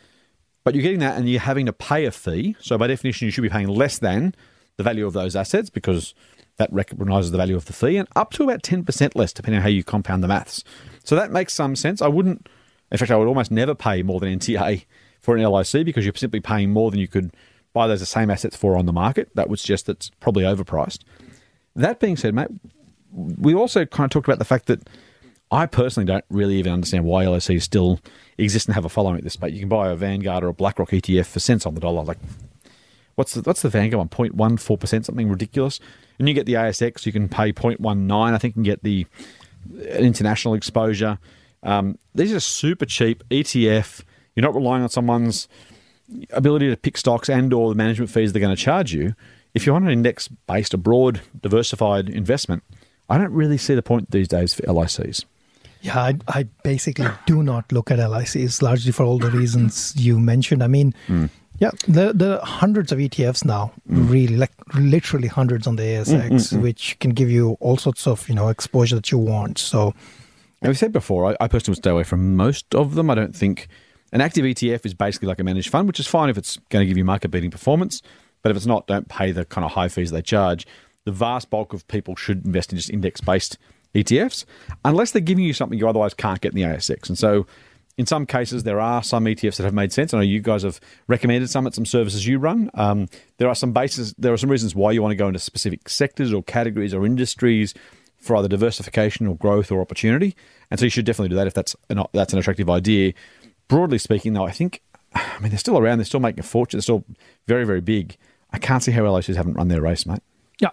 [SPEAKER 4] but you're getting that and you're having to pay a fee. So by definition, you should be paying less than the value of those assets because that recognises the value of the fee, and up to about 10% less, depending on how you compound the maths. So that makes some sense. I would almost never pay more than NTA for an LIC because you're simply paying more than you could buy those same assets for on the market. That would suggest that's probably overpriced. That being said, mate, we also kind of talked about the fact that I personally don't really even understand why LICs still exist and have a following at this rate. You can buy a Vanguard or a BlackRock ETF for cents on the dollar. Like, what's the Vanguard one? 0.14%, something ridiculous. And you get the ASX, you can pay 0.19. I think you can get an international exposure. These are super cheap ETF. You're not relying on someone's ability to pick stocks and or the management fees they're going to charge you. If you want an index-based, a broad, diversified investment, I don't really see the point these days for LICs.
[SPEAKER 5] Yeah, I basically do not look at LICs, largely for all the reasons you mentioned. I mean, yeah, there are hundreds of ETFs now, really, like literally hundreds on the ASX, which can give you all sorts of, exposure that you want. So,
[SPEAKER 4] and we've said before, I personally would stay away from most of them. I don't think an active ETF is basically like a managed fund, which is fine if it's going to give you market-beating performance. But if it's not, don't pay the kind of high fees they charge. The vast bulk of people should invest in just index-based ETFs, unless they're giving you something you otherwise can't get in the ASX. And so in some cases, there are some ETFs that have made sense. I know you guys have recommended some at some services you run. There are some reasons why you want to go into specific sectors or categories or industries for either diversification or growth or opportunity. And so you should definitely do that if that's an attractive idea. Broadly speaking, though, they're still around. They're still making a fortune. They're still very, very big. I can't see how LICs haven't run their race, mate.
[SPEAKER 5] Yeah.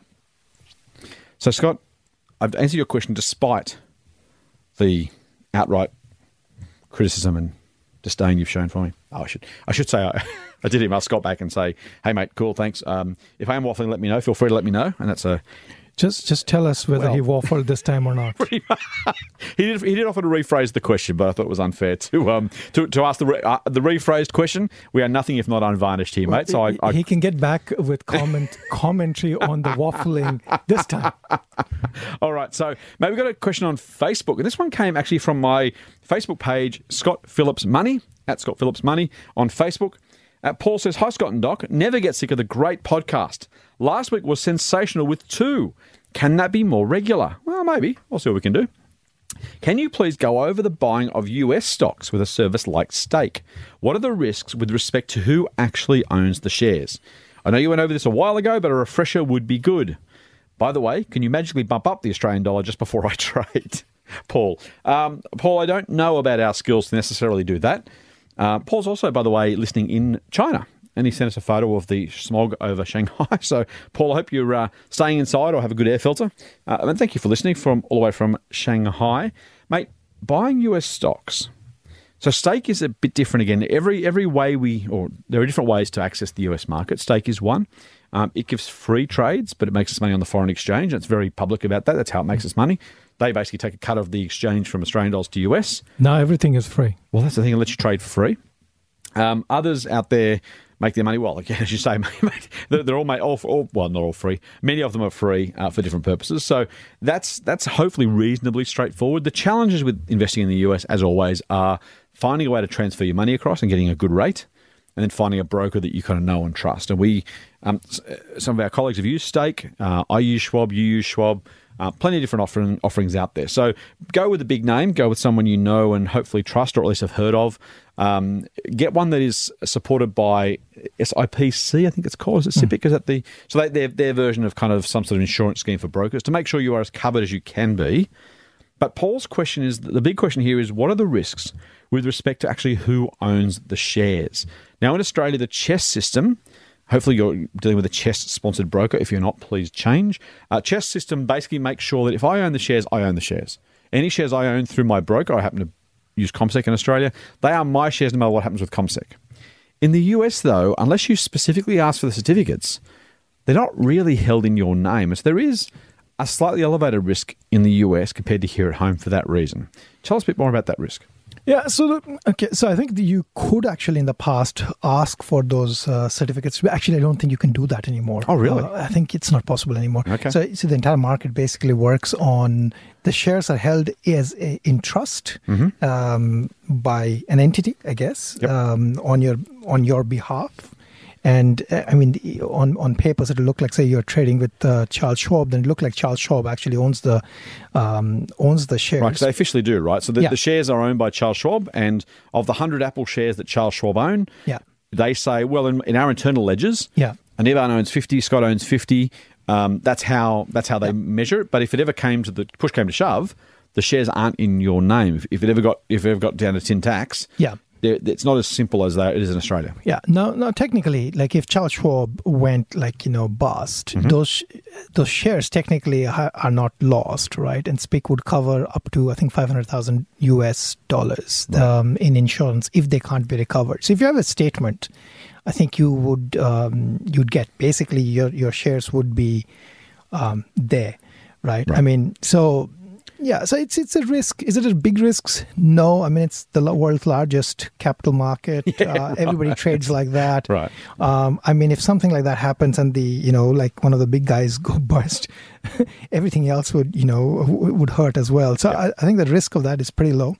[SPEAKER 4] So, Scott, I've answered your question despite the outright criticism and disdain you've shown for me. Oh, I should say I did email Scott back and say, "Hey, mate, cool, thanks. If I am waffling, let me know. Feel free to let me know." And that's
[SPEAKER 5] Just tell us whether he waffled this time or not.
[SPEAKER 4] He did offer to rephrase the question, but I thought it was unfair to ask the rephrased question. We are nothing if not unvarnished here, mate. So
[SPEAKER 5] he can get back with commentary on the waffling this time.
[SPEAKER 4] All right. So, mate, we've got a question on Facebook, and this one came actually from my Facebook page, Scott Phillips Money. at Scott Phillips Money on Facebook. Paul says, hi, Scott and Doc. Never get sick of the great podcast. Last week was sensational with 2. Can that be more regular? Well, maybe. We'll see what we can do. Can you please go over the buying of US stocks with a service like Stake? What are the risks with respect to who actually owns the shares? I know you went over this a while ago, but a refresher would be good. By the way, can you magically bump up the Australian dollar just before I trade? Paul. Paul, I don't know about our skills to necessarily do that. Paul's also, by the way, listening in China, and he sent us a photo of the smog over Shanghai. So, Paul, I hope you're staying inside or have a good air filter. And thank you for listening from all the way from Shanghai. Mate, buying US stocks. So Stake is a bit different again. Every way there are different ways to access the US market. Stake is one. It gives free trades, but it makes its money on the foreign exchange. It's very public about that. That's how it makes its money. They basically take a cut of the exchange from Australian dollars to US.
[SPEAKER 5] Now everything is free.
[SPEAKER 4] Well, that's the thing. It lets you trade for free. Others out there make their money. Well, again, as you say, they're all made well, not all free. Many of them are free for different purposes. So that's hopefully reasonably straightforward. The challenges with investing in the US, as always, are finding a way to transfer your money across and getting a good rate, and then finding a broker that you kind of know and trust. And we, some of our colleagues have used Stake. I use Schwab. You use Schwab. Plenty of different offerings out there. So go with a big name. Go with someone you know and hopefully trust, or at least have heard of. Get one that is supported by SIPC, I think it's called. Is it SIPC? Is that so their version of kind of some sort of insurance scheme for brokers to make sure you are as covered as you can be. But Paul's question is, the big question here is, what are the risks with respect to actually who owns the shares? Now, in Australia, the CHESS system, hopefully you're dealing with a CHESS-sponsored broker. If you're not, please change. CHESS system basically makes sure that if I own the shares, I own the shares. Any shares I own through my broker, I happen to use CommSec in Australia, they are my shares no matter what happens with CommSec. In the US, though, unless you specifically ask for the certificates, they're not really held in your name. So there is a slightly elevated risk in the US compared to here at home for that reason. Tell us a bit more about that risk.
[SPEAKER 5] Yeah, so I think that you could actually in the past ask for those certificates. Actually, I don't think you can do that anymore.
[SPEAKER 4] Oh, really?
[SPEAKER 5] I think it's not possible anymore.
[SPEAKER 4] Okay.
[SPEAKER 5] So the entire market basically works on the shares are held as in trust by an entity, I guess, on your behalf. And I mean, on papers, it'll look like, say, you're trading with Charles Schwab. Then it look like Charles Schwab actually owns the shares.
[SPEAKER 4] Right, because they officially do, right? So the shares are owned by Charles Schwab, and of the 100 Apple shares that Charles Schwab own, they say, well, in our internal ledgers, Anivan owns 50, Scott owns 50. That's how they measure it. But if it ever push came to shove, the shares aren't in your name. If it ever got down to tin tax, it's not as simple as it is in Australia.
[SPEAKER 5] Yeah. No. Technically, like if Charles Schwab went bust, those shares technically are not lost, right? And SPIC would cover up to, I think, $500,000 US in insurance if they can't be recovered. So if you have a statement, I think you would you'd get basically your shares would be there, right? I mean, so. Yeah, so it's a risk. Is it a big risk? No. I mean, it's the world's largest capital market. Everybody trades like that.
[SPEAKER 4] Right.
[SPEAKER 5] I mean, if something like that happens and like one of the big guys go bust, everything else would hurt as well. So I think the risk of that is pretty low.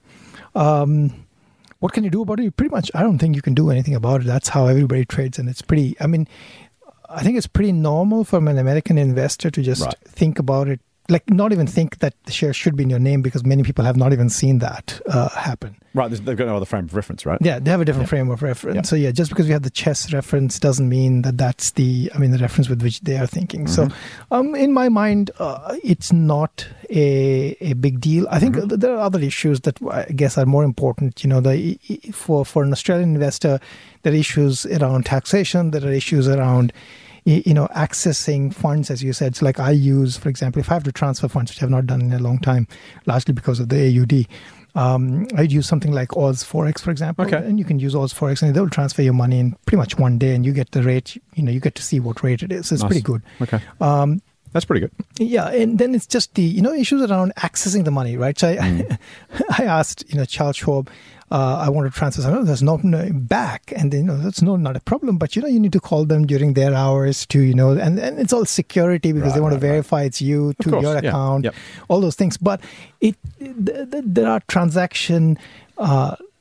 [SPEAKER 5] What can you do about it? Pretty much, I don't think you can do anything about it. That's how everybody trades, and it's pretty. I mean, I think it's pretty normal for an American investor to just think about it. Like, not even think that the share should be in your name, because many people have not even seen that happen.
[SPEAKER 4] Right, they've got no other frame of reference, right?
[SPEAKER 5] Yeah, they have a different frame of reference. So, just because we have the CHESS reference doesn't mean that that's the reference with which they are thinking. So, in my mind, it's not a big deal. I think there are other issues that I guess are more important. For an Australian investor, there are issues around taxation. There are issues around accessing funds, as you said. So like I use, for example, if I have to transfer funds, which I've not done in a long time, largely because of the AUD, I'd use something like Oz Forex, for example. Okay. And you can use Oz Forex and they'll transfer your money in pretty much one day, and you get the rate, you get to see what rate it is. So it's pretty good.
[SPEAKER 4] Okay. That's pretty good.
[SPEAKER 5] Yeah, and then it's just the issues around accessing the money, right? So I asked Charles Schwab, I want to transfer something. There's no back, and that's not a problem. But you need to call them during their hours to and it's all security because they want to verify it's you to your account, all those things. But there are transaction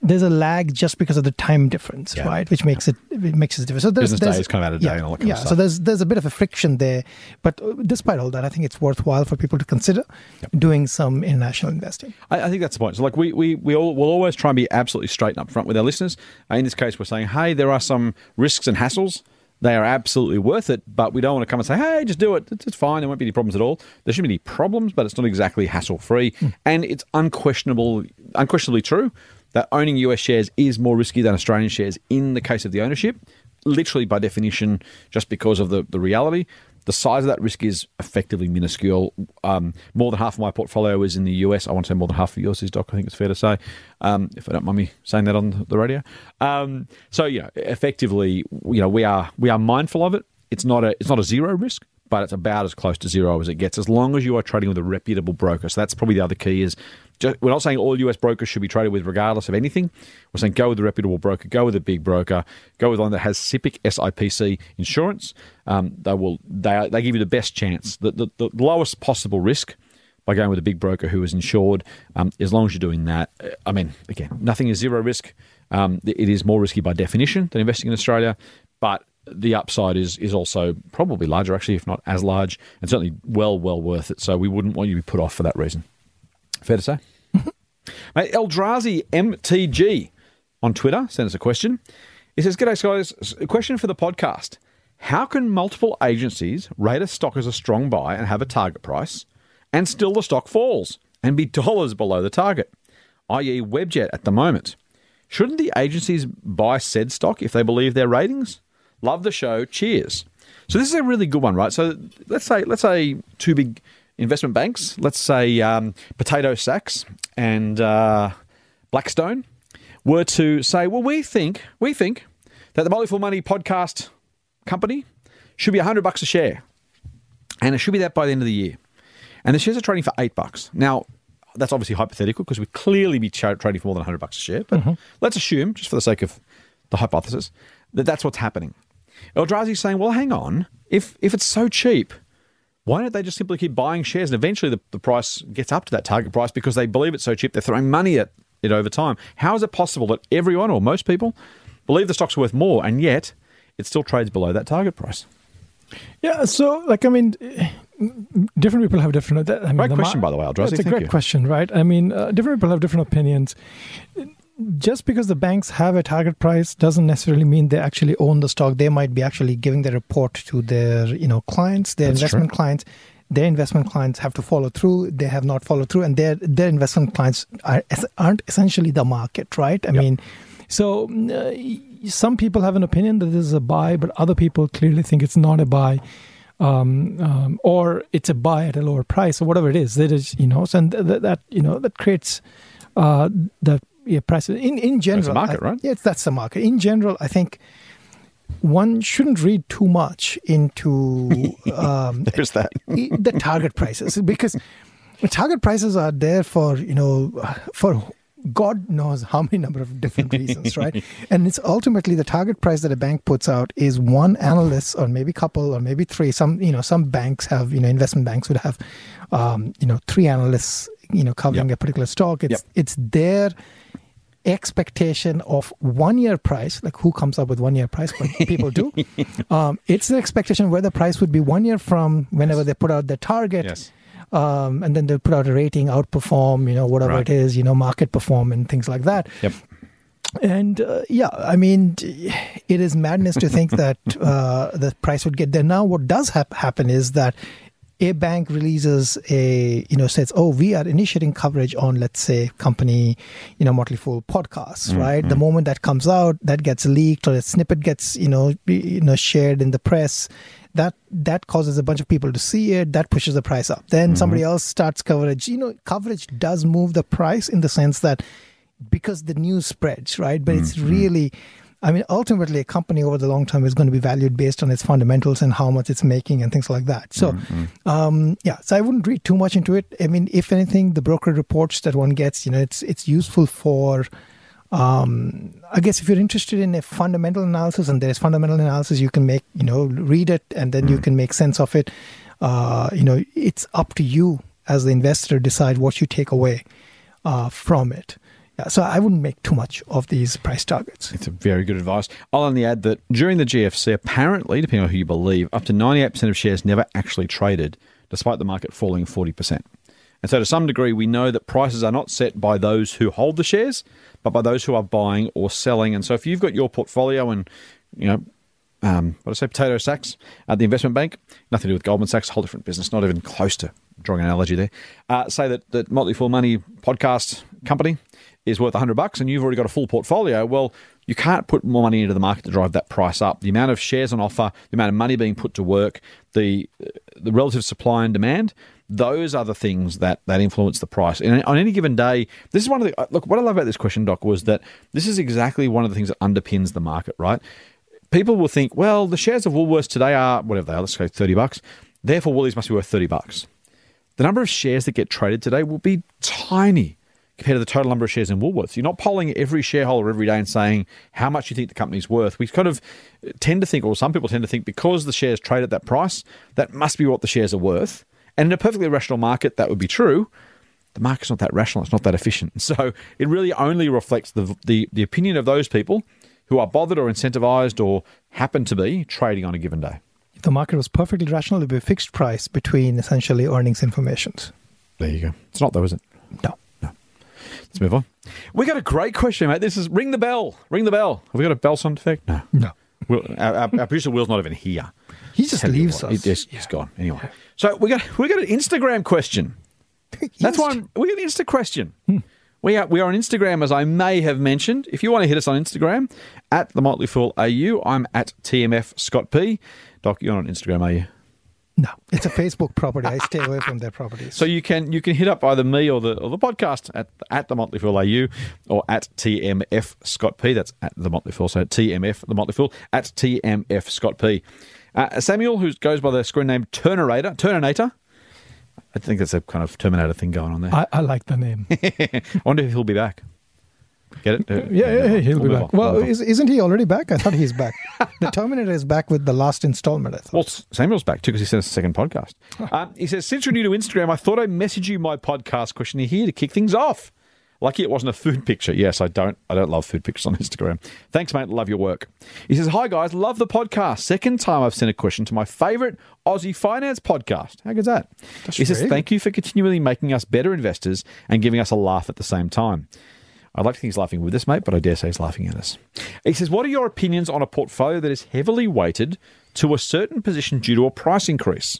[SPEAKER 5] there's a lag just because of the time difference, right? Which makes it different. So
[SPEAKER 4] Business day is kind of out of day and all that kind of stuff.
[SPEAKER 5] So there's a bit of a friction there, but despite all that, I think it's worthwhile for people to consider doing some international investing.
[SPEAKER 4] I think that's the point. So, like we'll always try and be absolutely straight and upfront with our listeners. In this case, we're saying, hey, there are some risks and hassles. They are absolutely worth it, but we don't want to come and say, hey, just do it. It's fine. There won't be any problems at all. There shouldn't be any problems, but it's not exactly hassle-free. And it's unquestionably true that owning US shares is more risky than Australian shares in the case of the ownership, literally by definition, just because of the reality. The size of that risk is effectively minuscule. More than half of my portfolio is in the US. I want to say more than half of yours is, Doc. I think it's fair to say, if I don't mind me saying that on the radio. So effectively, we are mindful of it. It's not a zero risk, but it's about as close to zero as it gets, as long as you are trading with a reputable broker. So that's probably the other key is, we're not saying all US brokers should be traded with regardless of anything. We're saying go with a reputable broker, go with a big broker, go with one that has SIPC, SIPC insurance. They give you the best chance, the lowest possible risk by going with a big broker who is insured. As long as you're doing that, again, nothing is zero risk. It is more risky by definition than investing in Australia, but the upside is also probably larger, actually, if not as large, and certainly well worth it. So we wouldn't want you to be put off for that reason. Fair to say? Mate, Eldrazi MTG on Twitter sent us a question. He says, "G'day, guys. A question for the podcast. How can multiple agencies rate a stock as a strong buy and have a target price, and still the stock falls and be dollars below the target, i.e. Webjet at the moment? Shouldn't the agencies buy said stock if they believe their ratings? Love the show. Cheers." So this is a really good one, right? So let's say two big investment banks, let's say Potato Sacks and Blackstone, were to say, well, we think that the Motley Fool Money podcast company should be $100 a share, and it should be that by the end of the year. And the shares are trading for $8. Now, that's obviously hypothetical because we'd clearly be trading for more than $100 a share, but let's assume, just for the sake of the hypothesis, that that's what's happening. Eldrazi's saying, well, hang on, if it's so cheap, why don't they just simply keep buying shares and eventually the price gets up to that target price because they believe it's so cheap they're throwing money at it over time? How is it possible that everyone or most people believe the stock's worth more and yet it still trades below that target price?
[SPEAKER 5] Yeah, so different people have different...
[SPEAKER 4] Great question, by the way, Eldrazi.
[SPEAKER 5] It's a great question, right? Different people have different opinions. Just because the banks have a target price doesn't necessarily mean they actually own the stock. They might be actually giving the report to their clients, their investment clients. Their investment clients have to follow through. They have not followed through, and their investment clients aren't essentially the market, right? So some people have an opinion that this is a buy, but other people clearly think it's not a buy, or it's a buy at a lower price, or whatever it is. That is, and that creates the prices in general.
[SPEAKER 4] That's the market, right?
[SPEAKER 5] Yes, that's the market. In general, I think one shouldn't read too much into
[SPEAKER 4] There's that.
[SPEAKER 5] the target prices, because the target prices are there for God knows how many number of different reasons, right? And it's ultimately the target price that a bank puts out is one analyst, or maybe couple, or maybe three. Some banks have, investment banks would have, three analysts, covering a particular stock. It's their expectation of 1 year price, like who comes up with 1 year price, but people do. It's the expectation where the price would be 1 year from whenever they put out their target. Yes. And then they'll put out a rating, outperform, whatever it is, market perform and things like that. Yep. And it is madness to think that the price would get there. Now, what does happen is that a bank releases says, oh, we are initiating coverage on, let's say, company, Motley Fool podcasts, right? The moment that comes out, that gets leaked, or a snippet gets, shared in the press. That causes a bunch of people to see it. That pushes the price up. Then somebody else starts coverage. Coverage does move the price in the sense that because the news spreads, right? But it's really, ultimately a company over the long term is going to be valued based on its fundamentals and how much it's making and things like that. So, so I wouldn't read too much into it. If anything, the broker reports that one gets, it's useful for... I guess if you're interested in a fundamental analysis, and there's fundamental analysis, you can make, read it, and then you can make sense of it. It's up to you as the investor to decide what you take away from it. Yeah, so I wouldn't make too much of these price targets.
[SPEAKER 4] It's a very good advice. I'll only add that during the GFC, apparently, depending on who you believe, up to 98% of shares never actually traded, despite the market falling 40%. And so to some degree, we know that prices are not set by those who hold the shares, but by those who are buying or selling. And so if you've got your portfolio and, potato sacks at the investment bank, nothing to do with Goldman Sachs, whole different business, not even close to drawing an analogy there. Say that Motley Fool Money podcast company is worth $100 and you've already got a full portfolio. Well, you can't put more money into the market to drive that price up. The amount of shares on offer, the amount of money being put to work, the relative supply and demand, those are the things that influence the price. And on any given day, this is one of the... Look, what I love about this question, Doc, was that this is exactly one of the things that underpins the market, right? People will think, well, the shares of Woolworths today are, whatever they are, let's go $30. Therefore, Woolies must be worth $30. The number of shares that get traded today will be tiny compared to the total number of shares in Woolworths. You're not polling every shareholder every day and saying how much you think the company's worth. We kind of tend to think, or some people tend to think, because the shares trade at that price, that must be what the shares are worth. And in a perfectly rational market, that would be true. The market's not that rational. It's not that efficient. So it really only reflects the opinion of those people who are bothered or incentivized or happen to be trading on a given day.
[SPEAKER 5] If the market was perfectly rational, it would be a fixed price between essentially earnings informations.
[SPEAKER 4] There you go. It's not though, is it?
[SPEAKER 5] No.
[SPEAKER 4] Let's move on. We got a great question, mate. This is ring the bell. Ring the bell. Have we got a bell sound effect? No. Our producer Will's not even here.
[SPEAKER 5] He just leaves us.
[SPEAKER 4] He's gone. Anyway. So we got an Instagram question. That's why we got an Insta question. We are on Instagram, as I may have mentioned. If you want to hit us on Instagram, at The Motley Fool AU, I'm at TMF Scott P. Doc, you're not on Instagram, are you?
[SPEAKER 5] No, it's a Facebook property. I stay away from their properties.
[SPEAKER 4] So you can hit up either me or the podcast at The Motley Fool AU or at TMF Scott P. That's at The Motley Fool. So TMF The Motley Fool at TMF Scott P. Samuel, who goes by the screen name Turninator. I think that's a kind of Terminator thing going on there.
[SPEAKER 5] I like the name.
[SPEAKER 4] I wonder if he'll be back. Get it?
[SPEAKER 5] Yeah, he'll be back. Well, isn't he already back? I thought he's back. The Terminator is back with the last installment, I thought.
[SPEAKER 4] Well, Samuel's back too because he sent us a second podcast. He says, since you're new to Instagram, I thought I'd message you my podcast question here to kick things off. Lucky it wasn't a food picture. Yes, I don't love food pictures on Instagram. Thanks, mate. Love your work. He says, hi, guys. Love the podcast. Second time I've sent a question to my favourite Aussie finance podcast. How good's that? He says, thank you for continually making us better investors and giving us a laugh at the same time. I'd like to think he's laughing with us, mate, but I dare say he's laughing at us. He says, what are your opinions on a portfolio that is heavily weighted to a certain position due to a price increase?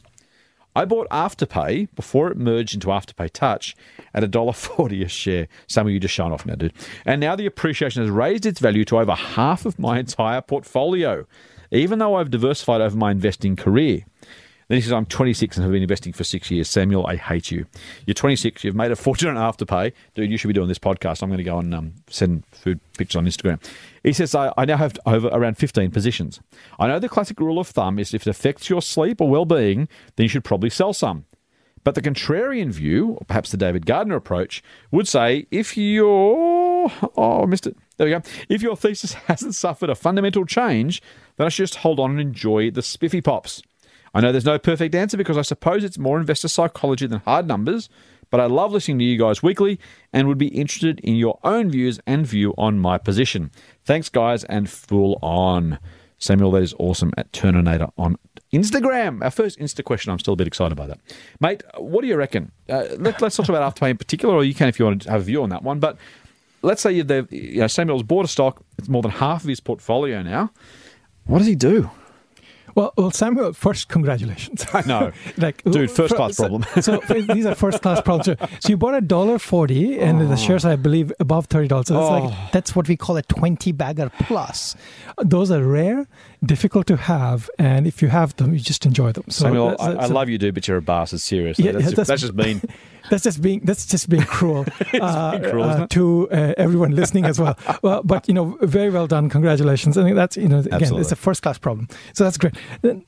[SPEAKER 4] I bought Afterpay before it merged into Afterpay Touch at $1.40 a share. Some of you just shine off now, dude. And now the appreciation has raised its value to over half of my entire portfolio, even though I've diversified over my investing career. Then he says, I'm 26 and have been investing for 6 years. Samuel, I hate you. You're 26. You've made a fortune on Afterpay. Dude, you should be doing this podcast. I'm going to go and send food pictures on Instagram. He says, I now have around 15 positions. I know the classic rule of thumb is if it affects your sleep or well-being, then you should probably sell some. But the contrarian view, or perhaps the David Gardner approach, would say if your... Oh, I missed it. There we go. If your thesis hasn't suffered a fundamental change, then I should just hold on and enjoy the spiffy pops. I know there's no perfect answer because I suppose it's more investor psychology than hard numbers, but I love listening to you guys weekly and would be interested in your own views and view on my position. Thanks, guys, and full on. Samuel, that is awesome, at Turninator on Instagram. Our first Insta question. I'm still a bit excited by that. Mate, what do you reckon? Let's talk about Afterpay in particular, or you can if you want to have a view on that one. But let's say Samuel's bought a stock. It's more than half of his portfolio now. What does he do?
[SPEAKER 5] Well, Samuel, first, congratulations.
[SPEAKER 4] I know. Dude, first-class problem.
[SPEAKER 5] So these are first-class problems. So you bought $1.40, and the shares, I believe, above $30. So that's what we call a 20-bagger plus. Those are rare, difficult to have, and if you have them, you just enjoy them. So
[SPEAKER 4] Samuel, I love you, dude, but you're a bastard, seriously.
[SPEAKER 5] Yeah,
[SPEAKER 4] that's just mean.
[SPEAKER 5] That's just being cruel,
[SPEAKER 4] cruel, isn't it?
[SPEAKER 5] To everyone listening as well. Well, but very well done. Congratulations. I think that's again,
[SPEAKER 4] Absolutely.
[SPEAKER 5] It's a first class problem. So that's great.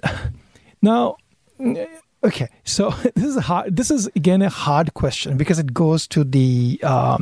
[SPEAKER 5] Now, okay. So this is again a hard question because it goes to the.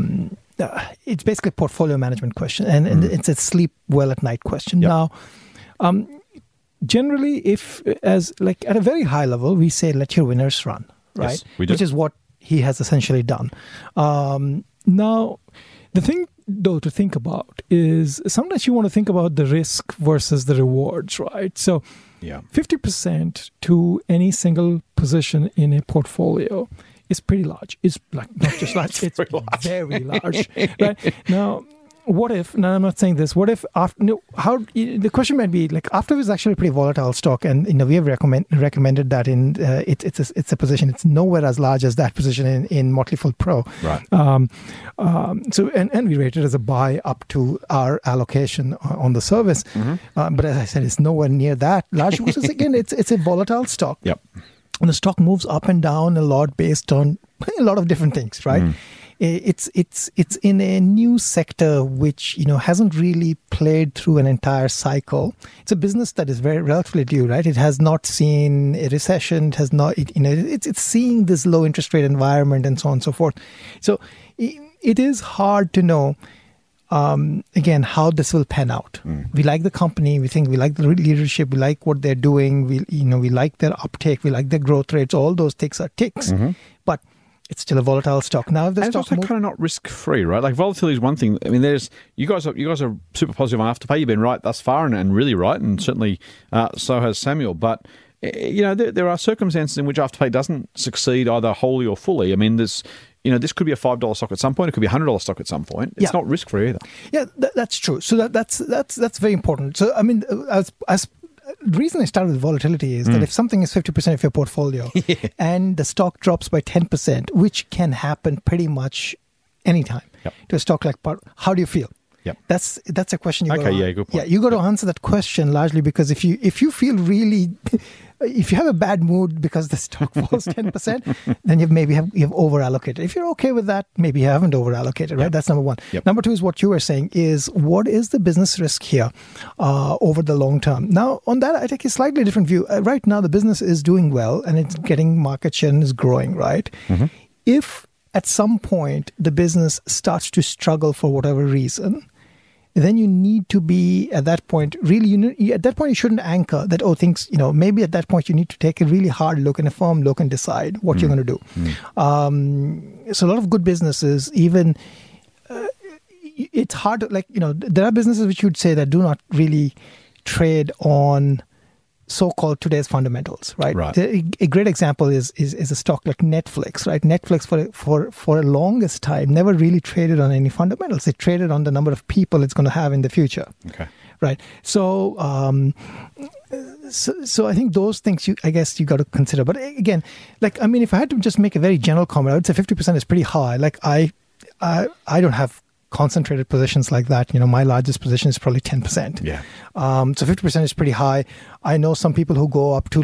[SPEAKER 5] It's basically a portfolio management question, and it's a sleep well at night question. Yep. Now, generally, if at a very high level, we say let your winners run, right?
[SPEAKER 4] Yes, we do.
[SPEAKER 5] Which is what he has essentially done. Now, the thing though, to think about is sometimes you want to think about the risk versus the rewards, right? So
[SPEAKER 4] Yeah.
[SPEAKER 5] 50% to any single position in a portfolio is pretty large. It's like not just large, it's very large. Right? Now, what if, now I'm not saying this, what if after, the question might be like, After is actually a pretty volatile stock, and we have recommended that in it's a position, it's nowhere as large as that position in Motley Fool Pro.
[SPEAKER 4] Right.
[SPEAKER 5] So and we rate it as a buy up to our allocation on the service. But as I said, it's nowhere near that large because again, it's a volatile stock.
[SPEAKER 4] Yep.
[SPEAKER 5] And the stock moves up and down a lot based on a lot of different things, right? It's in a new sector which hasn't really played through an entire cycle. It's a business that is very relatively new, right? It has not seen a recession. It has not, it's seeing this low interest rate environment and so on and so forth. So it is hard to know. Again, how this will pan out. We like the company. We think we like the leadership. We like what they're doing. We like their uptake. We like their growth rates. All those ticks are ticks. But it's still a volatile stock. Now, if the
[SPEAKER 4] And it's
[SPEAKER 5] stock
[SPEAKER 4] also kind of not risk-free, right? Like volatility is one thing. I mean, you guys are super positive on Afterpay. You've been right thus far, and really right, and certainly so has Samuel. But there are circumstances in which Afterpay doesn't succeed either wholly or fully. I mean, this could be a $5 stock at some point. It could be a $100 stock at some point. It's not risk-free either.
[SPEAKER 5] Yeah, that's true. So that's very important. So I mean, as the reason I started with volatility is that if something is 50% of your portfolio and the stock drops by 10%, which can happen pretty much anytime to a stock like Par, how do you feel?
[SPEAKER 4] Yep.
[SPEAKER 5] That's a question you got to,
[SPEAKER 4] good point.
[SPEAKER 5] you got to answer that question largely because if you feel really if you have a bad mood because the stock falls 10%, then you've over allocated. If you're okay with that, maybe you haven't over allocated, right? That's number one. Number two is what you were saying is what is the business risk here over the long term? Now, on that, I take a slightly different view. Right now, the business is doing well and it's getting market share and is growing, right? If at some point the business starts to struggle for whatever reason, then you need to be at that point really. At that point, you shouldn't anchor that. Things. Maybe at that point you need to take a really hard look and a firm look and decide what you're going to do. So a lot of good businesses, even it's hard to there are businesses which you'd say that do not really trade on so-called today's fundamentals, right? A great example is a stock like Netflix, right? Netflix for the longest time never really traded on any fundamentals. It traded on the number of people it's going to have in the future. Okay. Right. So, so I think those things I guess you got to consider. But again, if I had to just make a very general comment, I would say 50% is pretty high. Like I don't have concentrated positions like that. My largest position is probably 10%. Yeah. So 50% is pretty high. I know some people who go up to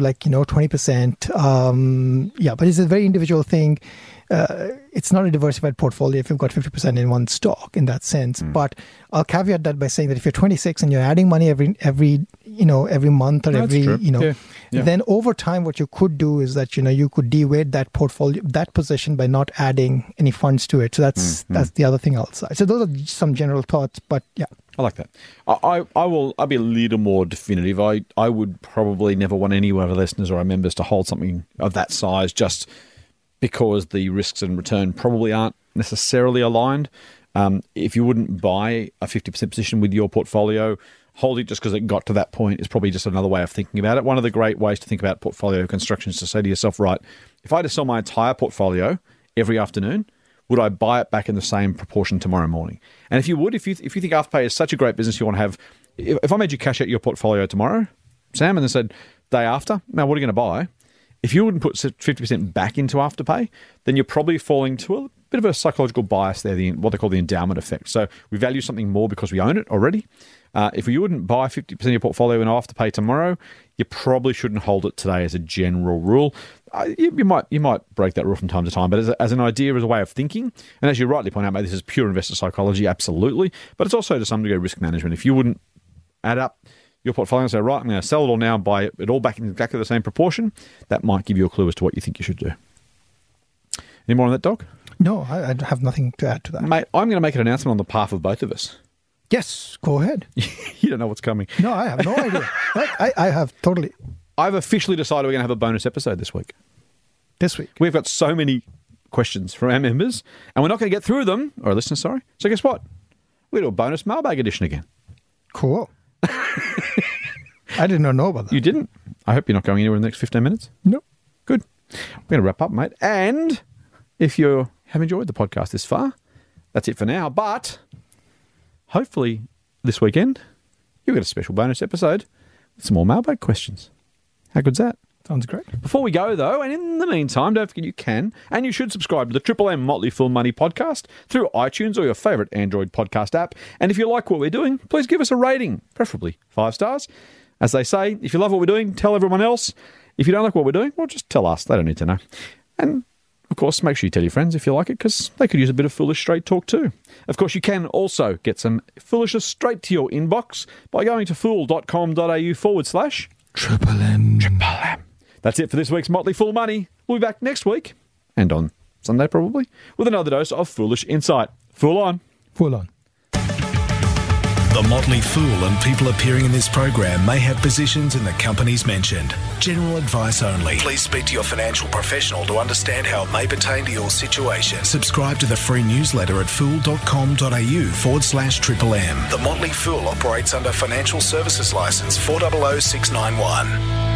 [SPEAKER 5] 20%. But it's a very individual thing. It's not a diversified portfolio if you've got 50% in one stock in that sense. But I'll caveat that by saying that if you're 26 and you're adding money every month or then over time what you could do is that you could de-weight that portfolio, that position by not adding any funds to it. So that's the other thing outside. So those are some general thoughts, but yeah.
[SPEAKER 4] I like that. I'll be a little more definitive. I would probably never want any of our listeners or our members to hold something of that size just because the risks and return probably aren't necessarily aligned. If you wouldn't buy a 50% position with your portfolio, hold it just because it got to that point is probably just another way of thinking about it. One of the great ways to think about portfolio construction is to say to yourself, right, if I had to sell my entire portfolio every afternoon, would I buy it back in the same proportion tomorrow morning? And if you would, if you think Afterpay is such a great business you want to have, if I made you cash out your portfolio tomorrow, Sam, and then said, day after, now what are you going to buy? If you wouldn't put 50% back into Afterpay, then you're probably falling to a bit of a psychological bias there, what they call the endowment effect. So we value something more because we own it already. If you wouldn't buy 50% of your portfolio in Afterpay tomorrow, you probably shouldn't hold it today as a general rule. You might break that rule from time to time, but as an idea, as a way of thinking, and as you rightly point out, mate, this is pure investor psychology, absolutely, but it's also to some degree risk management. If you wouldn't add up your portfolio and say, right, I'm going to sell it all now, buy it all back in exactly the same proportion, that might give you a clue as to what you think you should do. Any more on that, Doc?
[SPEAKER 5] No, I have nothing to add to that.
[SPEAKER 4] Mate, I'm going to make an announcement on the behalf of both of us.
[SPEAKER 5] Yes, go ahead.
[SPEAKER 4] You don't know what's coming.
[SPEAKER 5] No, I have no idea. I have totally.
[SPEAKER 4] I've officially decided we're going to have a bonus episode this week.
[SPEAKER 5] This week?
[SPEAKER 4] We've got so many questions from our members, and we're not going to get through them, or our listeners, sorry. So guess what? we do a bonus mailbag edition again.
[SPEAKER 5] Cool. I did not know about that.
[SPEAKER 4] You didn't? I hope you're not going anywhere in the next 15 minutes.
[SPEAKER 5] No.
[SPEAKER 4] Good. We're going to wrap up, mate. And if you have enjoyed the podcast this far, that's it for now. But hopefully this weekend, you'll get a special bonus episode with some more mailbag questions. How good's that?
[SPEAKER 5] Sounds great.
[SPEAKER 4] Before we go, though, and in the meantime, don't forget you can and you should subscribe to the Triple M Motley Fool Money podcast through iTunes or your favourite Android podcast app. And if you like what we're doing, please give us a rating, preferably 5 stars. As they say, if you love what we're doing, tell everyone else. If you don't like what we're doing, well, just tell us. They don't need to know. And, of course, make sure you tell your friends if you like it, because they could use a bit of foolish straight talk too. Of course, you can also get some foolishness straight to your inbox by going to fool.com.au/Triple M. That's it for this week's Motley Fool Money. We'll be back next week, and on Sunday probably, with another dose of foolish insight. Fool on.
[SPEAKER 5] Full on.
[SPEAKER 3] The Motley Fool and people appearing in this program may have positions in the companies mentioned. General advice only. Please speak to your financial professional to understand how it may pertain to your situation. Subscribe to the free newsletter at fool.com.au/Triple M. The Motley Fool operates under Financial Services Licence 400691.